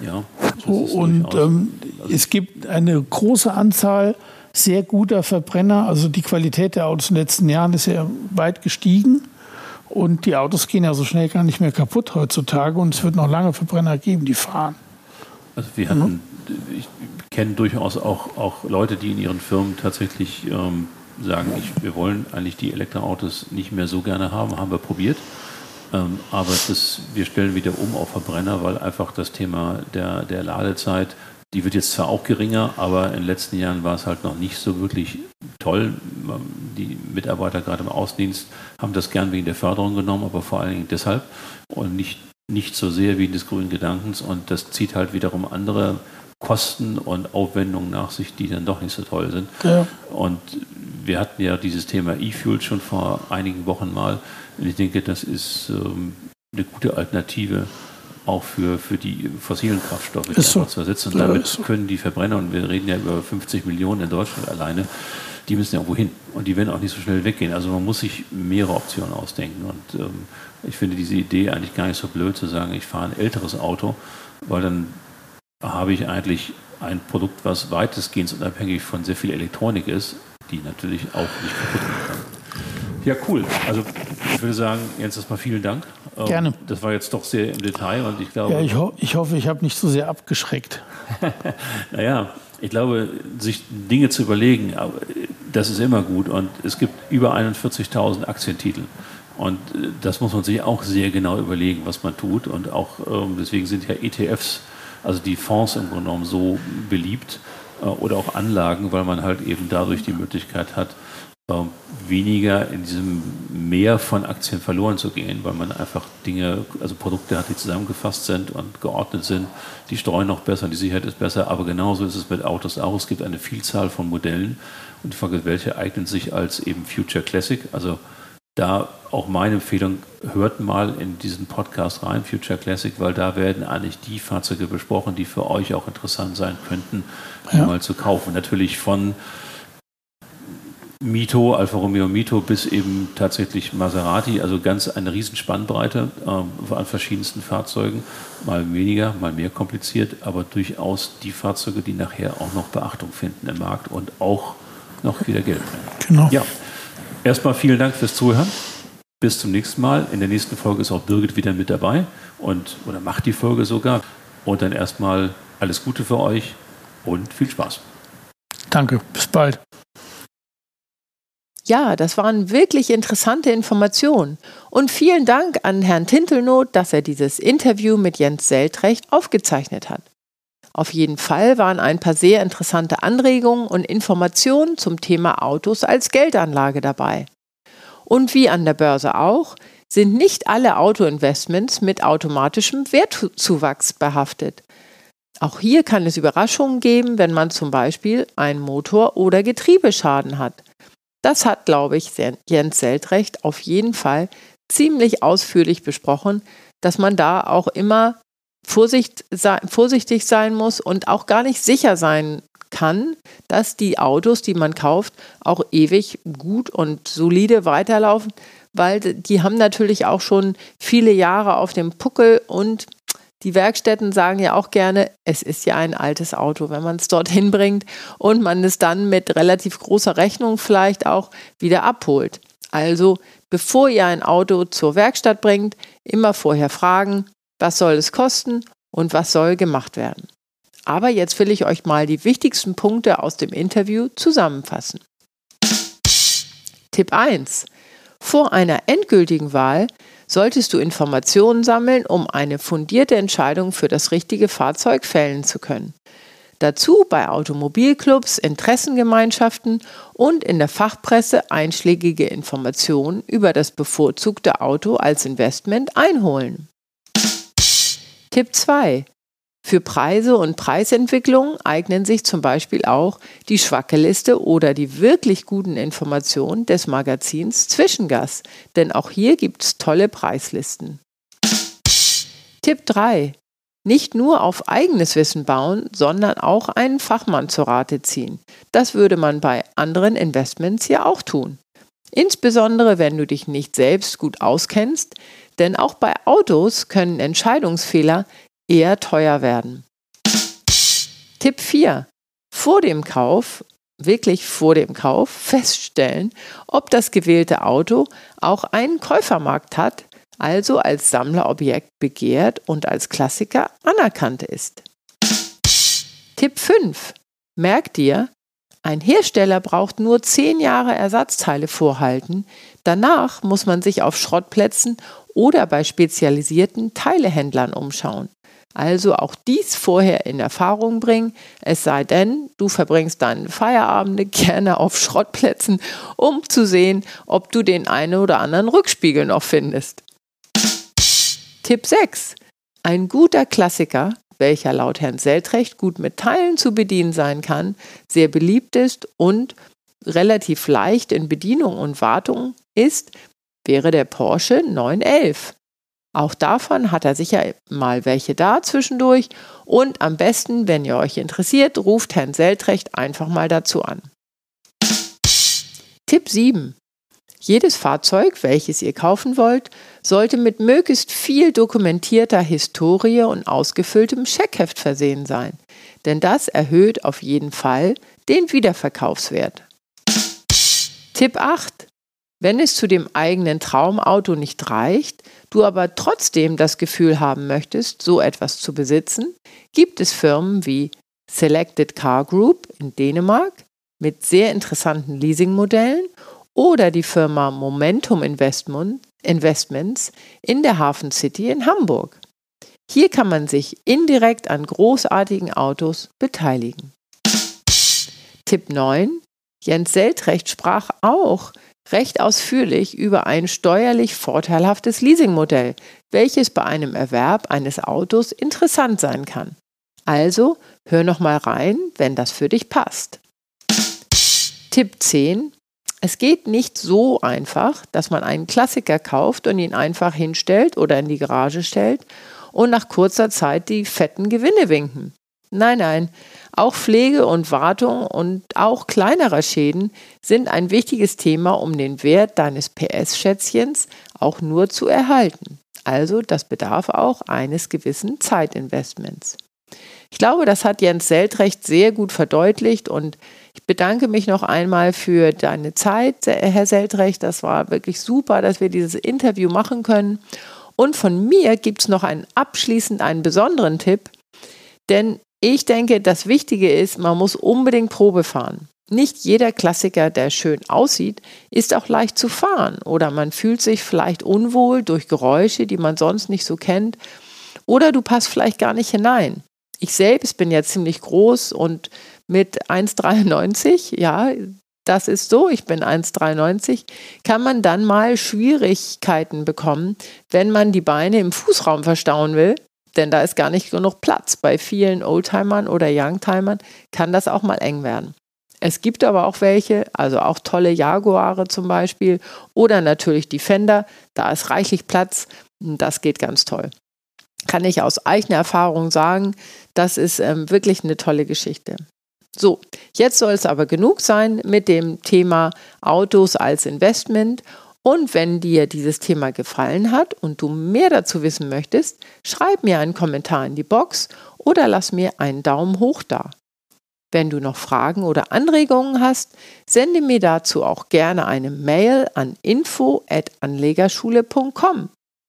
Ja. So, und ähm, also es gibt eine große Anzahl sehr guter Verbrenner. Also die Qualität der Autos in den letzten Jahren ist ja weit gestiegen. Und die Autos gehen ja so schnell gar nicht mehr kaputt heutzutage. Und es wird noch lange Verbrenner geben, die fahren. Also wir hatten, ich kenne durchaus auch, auch Leute, die in ihren Firmen tatsächlich ähm, sagen, ich, wir wollen eigentlich die Elektroautos nicht mehr so gerne haben, haben wir probiert. Ähm, aber das, wir stellen wieder um auf Verbrenner, weil einfach das Thema der, der Ladezeit, die wird jetzt zwar auch geringer, aber in den letzten Jahren war es halt noch nicht so wirklich toll. Die Mitarbeiter gerade im Außendienst haben das gern wegen der Förderung genommen, aber vor allen Dingen deshalb und nicht, nicht so sehr wegen des grünen Gedankens. Und das zieht halt wiederum andere Kosten und Aufwendungen nach sich, die dann doch nicht so toll sind. Ja. Und wir hatten ja dieses Thema E-Fuel schon vor einigen Wochen mal. Und ich denke, das ist ähm, eine gute Alternative auch für, für die fossilen Kraftstoffe, die so. einfach zu ersetzen. Und ja, damit so. können die Verbrenner, und wir reden ja über fünfzig Millionen in Deutschland alleine, die müssen ja irgendwo hin. Und die werden auch nicht so schnell weggehen. Also man muss sich mehrere Optionen ausdenken. Und ähm, ich finde diese Idee eigentlich gar nicht so blöd zu sagen, ich fahre ein älteres Auto, weil dann habe ich eigentlich ein Produkt, was weitestgehend unabhängig von sehr viel Elektronik ist, die natürlich auch nicht kaputt gehen kann. Ja, cool. Also ich würde sagen, Jens, erstmal vielen Dank. Gerne. Das war jetzt doch sehr im Detail und ich glaube... Ja, ich, ho- ich hoffe, ich habe nicht so sehr abgeschreckt. Naja, ich glaube, sich Dinge zu überlegen, das ist immer gut. Und es gibt über einundvierzigtausend Aktientitel. Und das muss man sich auch sehr genau überlegen, was man tut. Und auch deswegen sind ja E T Fs, also die Fonds im Grunde genommen, so beliebt oder auch Anlagen, weil man halt eben dadurch die Möglichkeit hat, weniger in diesem Meer von Aktien verloren zu gehen, weil man einfach Dinge, also Produkte hat, die zusammengefasst sind und geordnet sind. Die streuen noch besser, die Sicherheit ist besser, aber genauso ist es mit Autos auch. Es gibt eine Vielzahl von Modellen und die Frage, welche eignen sich als eben Future Classic. Also da auch meine Empfehlung, hört mal in diesen Podcast rein, Future Classic, weil da werden eigentlich die Fahrzeuge besprochen, die für euch auch interessant sein könnten, die ja. mal zu kaufen. Natürlich von Mito, Alfa Romeo Mito bis eben tatsächlich Maserati, also ganz eine riesen Spannbreite äh, an verschiedensten Fahrzeugen, mal weniger, mal mehr kompliziert, aber durchaus die Fahrzeuge, die nachher auch noch Beachtung finden im Markt und auch noch wieder Geld bringen. Genau. Ja, erstmal vielen Dank fürs Zuhören. Bis zum nächsten Mal. In der nächsten Folge ist auch Birgit wieder mit dabei und oder macht die Folge sogar. Und dann erstmal alles Gute für euch und viel Spaß. Danke, bis bald. Ja, das waren wirklich interessante Informationen. Und vielen Dank an Herrn Tintelnoth, dass er dieses Interview mit Jens Seltrecht aufgezeichnet hat. Auf jeden Fall waren ein paar sehr interessante Anregungen und Informationen zum Thema Autos als Geldanlage dabei. Und wie an der Börse auch, sind nicht alle Autoinvestments mit automatischem Wertzuwachs behaftet. Auch hier kann es Überraschungen geben, wenn man zum Beispiel einen Motor- oder Getriebeschaden hat. Das hat, glaube ich, Jens Seltrecht auf jeden Fall ziemlich ausführlich besprochen, dass man da auch immer Vorsicht, vorsichtig sein muss und auch gar nicht sicher sein kann, dass die Autos, die man kauft, auch ewig gut und solide weiterlaufen, weil die haben natürlich auch schon viele Jahre auf dem Puckel und die Werkstätten sagen ja auch gerne, es ist ja ein altes Auto, wenn man es dorthin bringt und man es dann mit relativ großer Rechnung vielleicht auch wieder abholt. Also bevor ihr ein Auto zur Werkstatt bringt, immer vorher fragen, was soll es kosten und was soll gemacht werden. Aber jetzt will ich euch mal die wichtigsten Punkte aus dem Interview zusammenfassen. Tipp eins. Vor einer endgültigen Wahl solltest du Informationen sammeln, um eine fundierte Entscheidung für das richtige Fahrzeug fällen zu können. Dazu bei Automobilclubs, Interessengemeinschaften und in der Fachpresse einschlägige Informationen über das bevorzugte Auto als Investment einholen. Tipp zwei. Für Preise und Preisentwicklung eignen sich zum Beispiel auch die Schwackeliste oder die wirklich guten Informationen des Magazins Zwischengas, denn auch hier gibt es tolle Preislisten. Tipp drei. Nicht nur auf eigenes Wissen bauen, sondern auch einen Fachmann zur Rate ziehen. Das würde man bei anderen Investments ja auch tun. Insbesondere wenn du dich nicht selbst gut auskennst, denn auch bei Autos können Entscheidungsfehler eher teuer werden. Tipp vier. Vor dem Kauf, wirklich vor dem Kauf, feststellen, ob das gewählte Auto auch einen Käufermarkt hat, also als Sammlerobjekt begehrt und als Klassiker anerkannt ist. Tipp fünf. Merk dir, ein Hersteller braucht nur zehn Jahre Ersatzteile vorhalten. Danach muss man sich auf Schrottplätzen oder bei spezialisierten Teilehändlern umschauen. Also auch dies vorher in Erfahrung bringen, es sei denn, du verbringst deine Feierabende gerne auf Schrottplätzen, um zu sehen, ob du den einen oder anderen Rückspiegel noch findest. Tipp sechs. Ein guter Klassiker, welcher laut Herrn Seltrecht gut mit Teilen zu bedienen sein kann, sehr beliebt ist und relativ leicht in Bedienung und Wartung ist, wäre der Porsche neun elf. Auch davon hat er sicher mal welche da zwischendurch und am besten, wenn ihr euch interessiert, ruft Herrn Seltrecht einfach mal dazu an. Tipp sieben. Jedes Fahrzeug, welches ihr kaufen wollt, sollte mit möglichst viel dokumentierter Historie und ausgefülltem Scheckheft versehen sein, denn das erhöht auf jeden Fall den Wiederverkaufswert. Tipp acht. Wenn es zu dem eigenen Traumauto nicht reicht, du aber trotzdem das Gefühl haben möchtest, so etwas zu besitzen, gibt es Firmen wie Selected Car Group in Dänemark mit sehr interessanten Leasingmodellen oder die Firma Momentum Investment, Investments in der Hafen City in Hamburg. Hier kann man sich indirekt an großartigen Autos beteiligen. Tipp neun. Jens Seltrecht sprach auch recht ausführlich über ein steuerlich vorteilhaftes Leasingmodell, welches bei einem Erwerb eines Autos interessant sein kann. Also hör noch mal rein, wenn das für dich passt. Tipp zehn. Es geht nicht so einfach, dass man einen Klassiker kauft und ihn einfach hinstellt oder in die Garage stellt und nach kurzer Zeit die fetten Gewinne winken. Nein, nein, auch Pflege und Wartung und auch kleinere Schäden sind ein wichtiges Thema, um den Wert deines P S-Schätzchens auch nur zu erhalten. Also das bedarf auch eines gewissen Zeitinvestments. Ich glaube, das hat Jens Seltrecht sehr gut verdeutlicht und ich bedanke mich noch einmal für deine Zeit, Herr Seltrecht. Das war wirklich super, dass wir dieses Interview machen können. Und von mir gibt es noch einen abschließend einen besonderen Tipp, denn ich denke, das Wichtige ist, man muss unbedingt Probe fahren. Nicht jeder Klassiker, der schön aussieht, ist auch leicht zu fahren oder man fühlt sich vielleicht unwohl durch Geräusche, die man sonst nicht so kennt oder du passt vielleicht gar nicht hinein. Ich selbst bin ja ziemlich groß und mit eins Komma dreiundneunzig, ja, das ist so, ich bin eins Komma dreiundneunzig, kann man dann mal Schwierigkeiten bekommen, wenn man die Beine im Fußraum verstauen will, denn da ist gar nicht genug Platz. Bei vielen Oldtimern oder Youngtimern kann das auch mal eng werden. Es gibt aber auch welche, also auch tolle Jaguare zum Beispiel oder natürlich Defender, da ist reichlich Platz, das geht ganz toll. Kann ich aus eigener Erfahrung sagen, das ist ähm, wirklich eine tolle Geschichte. So, jetzt soll es aber genug sein mit dem Thema Autos als Investment. Und wenn dir dieses Thema gefallen hat und du mehr dazu wissen möchtest, schreib mir einen Kommentar in die Box oder lass mir einen Daumen hoch da. Wenn du noch Fragen oder Anregungen hast, sende mir dazu auch gerne eine Mail an info at anlegerschule punkt com.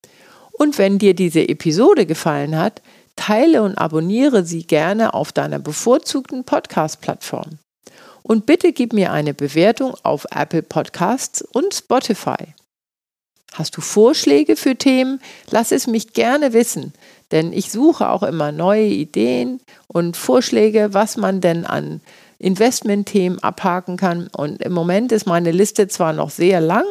Und wenn dir diese Episode gefallen hat, teile und abonniere sie gerne auf deiner bevorzugten Podcast-Plattform. Und bitte gib mir eine Bewertung auf Apple Podcasts und Spotify. Hast du Vorschläge für Themen? Lass es mich gerne wissen, denn ich suche auch immer neue Ideen und Vorschläge, was man denn an Investmentthemen abhaken kann. Und im Moment ist meine Liste zwar noch sehr lang,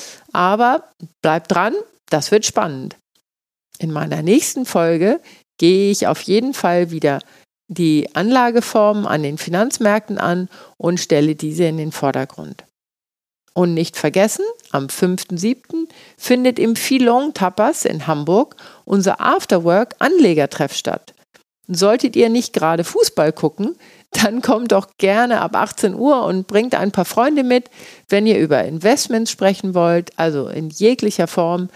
aber bleib dran, das wird spannend. In meiner nächsten Folge gehe ich auf jeden Fall wieder die Anlageformen an den Finanzmärkten an und stelle diese in den Vordergrund. Und nicht vergessen, am fünften siebten findet im Filon Tapas in Hamburg unser Afterwork-Anlegertreff statt. Solltet ihr nicht gerade Fußball gucken, dann kommt doch gerne ab achtzehn Uhr und bringt ein paar Freunde mit, wenn ihr über Investments sprechen wollt, also in jeglicher Form.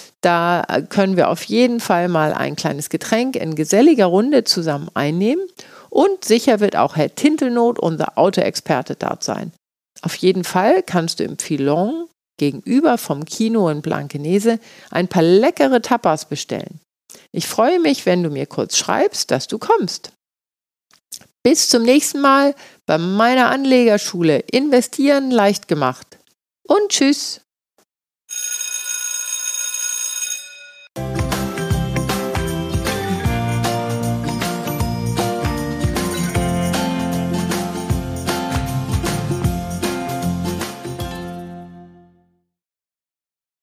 Da können wir auf jeden Fall mal ein kleines Getränk in geselliger Runde zusammen einnehmen Und sicher wird auch Herr Tintelnot, unser Autoexperte, dort sein. Auf jeden Fall kannst du im Filon gegenüber vom Kino in Blankenese ein paar leckere Tapas bestellen. Ich freue mich, wenn du mir kurz schreibst, dass du kommst. Bis zum nächsten Mal bei meiner Anlegerschule. Investieren leicht gemacht. Und tschüss.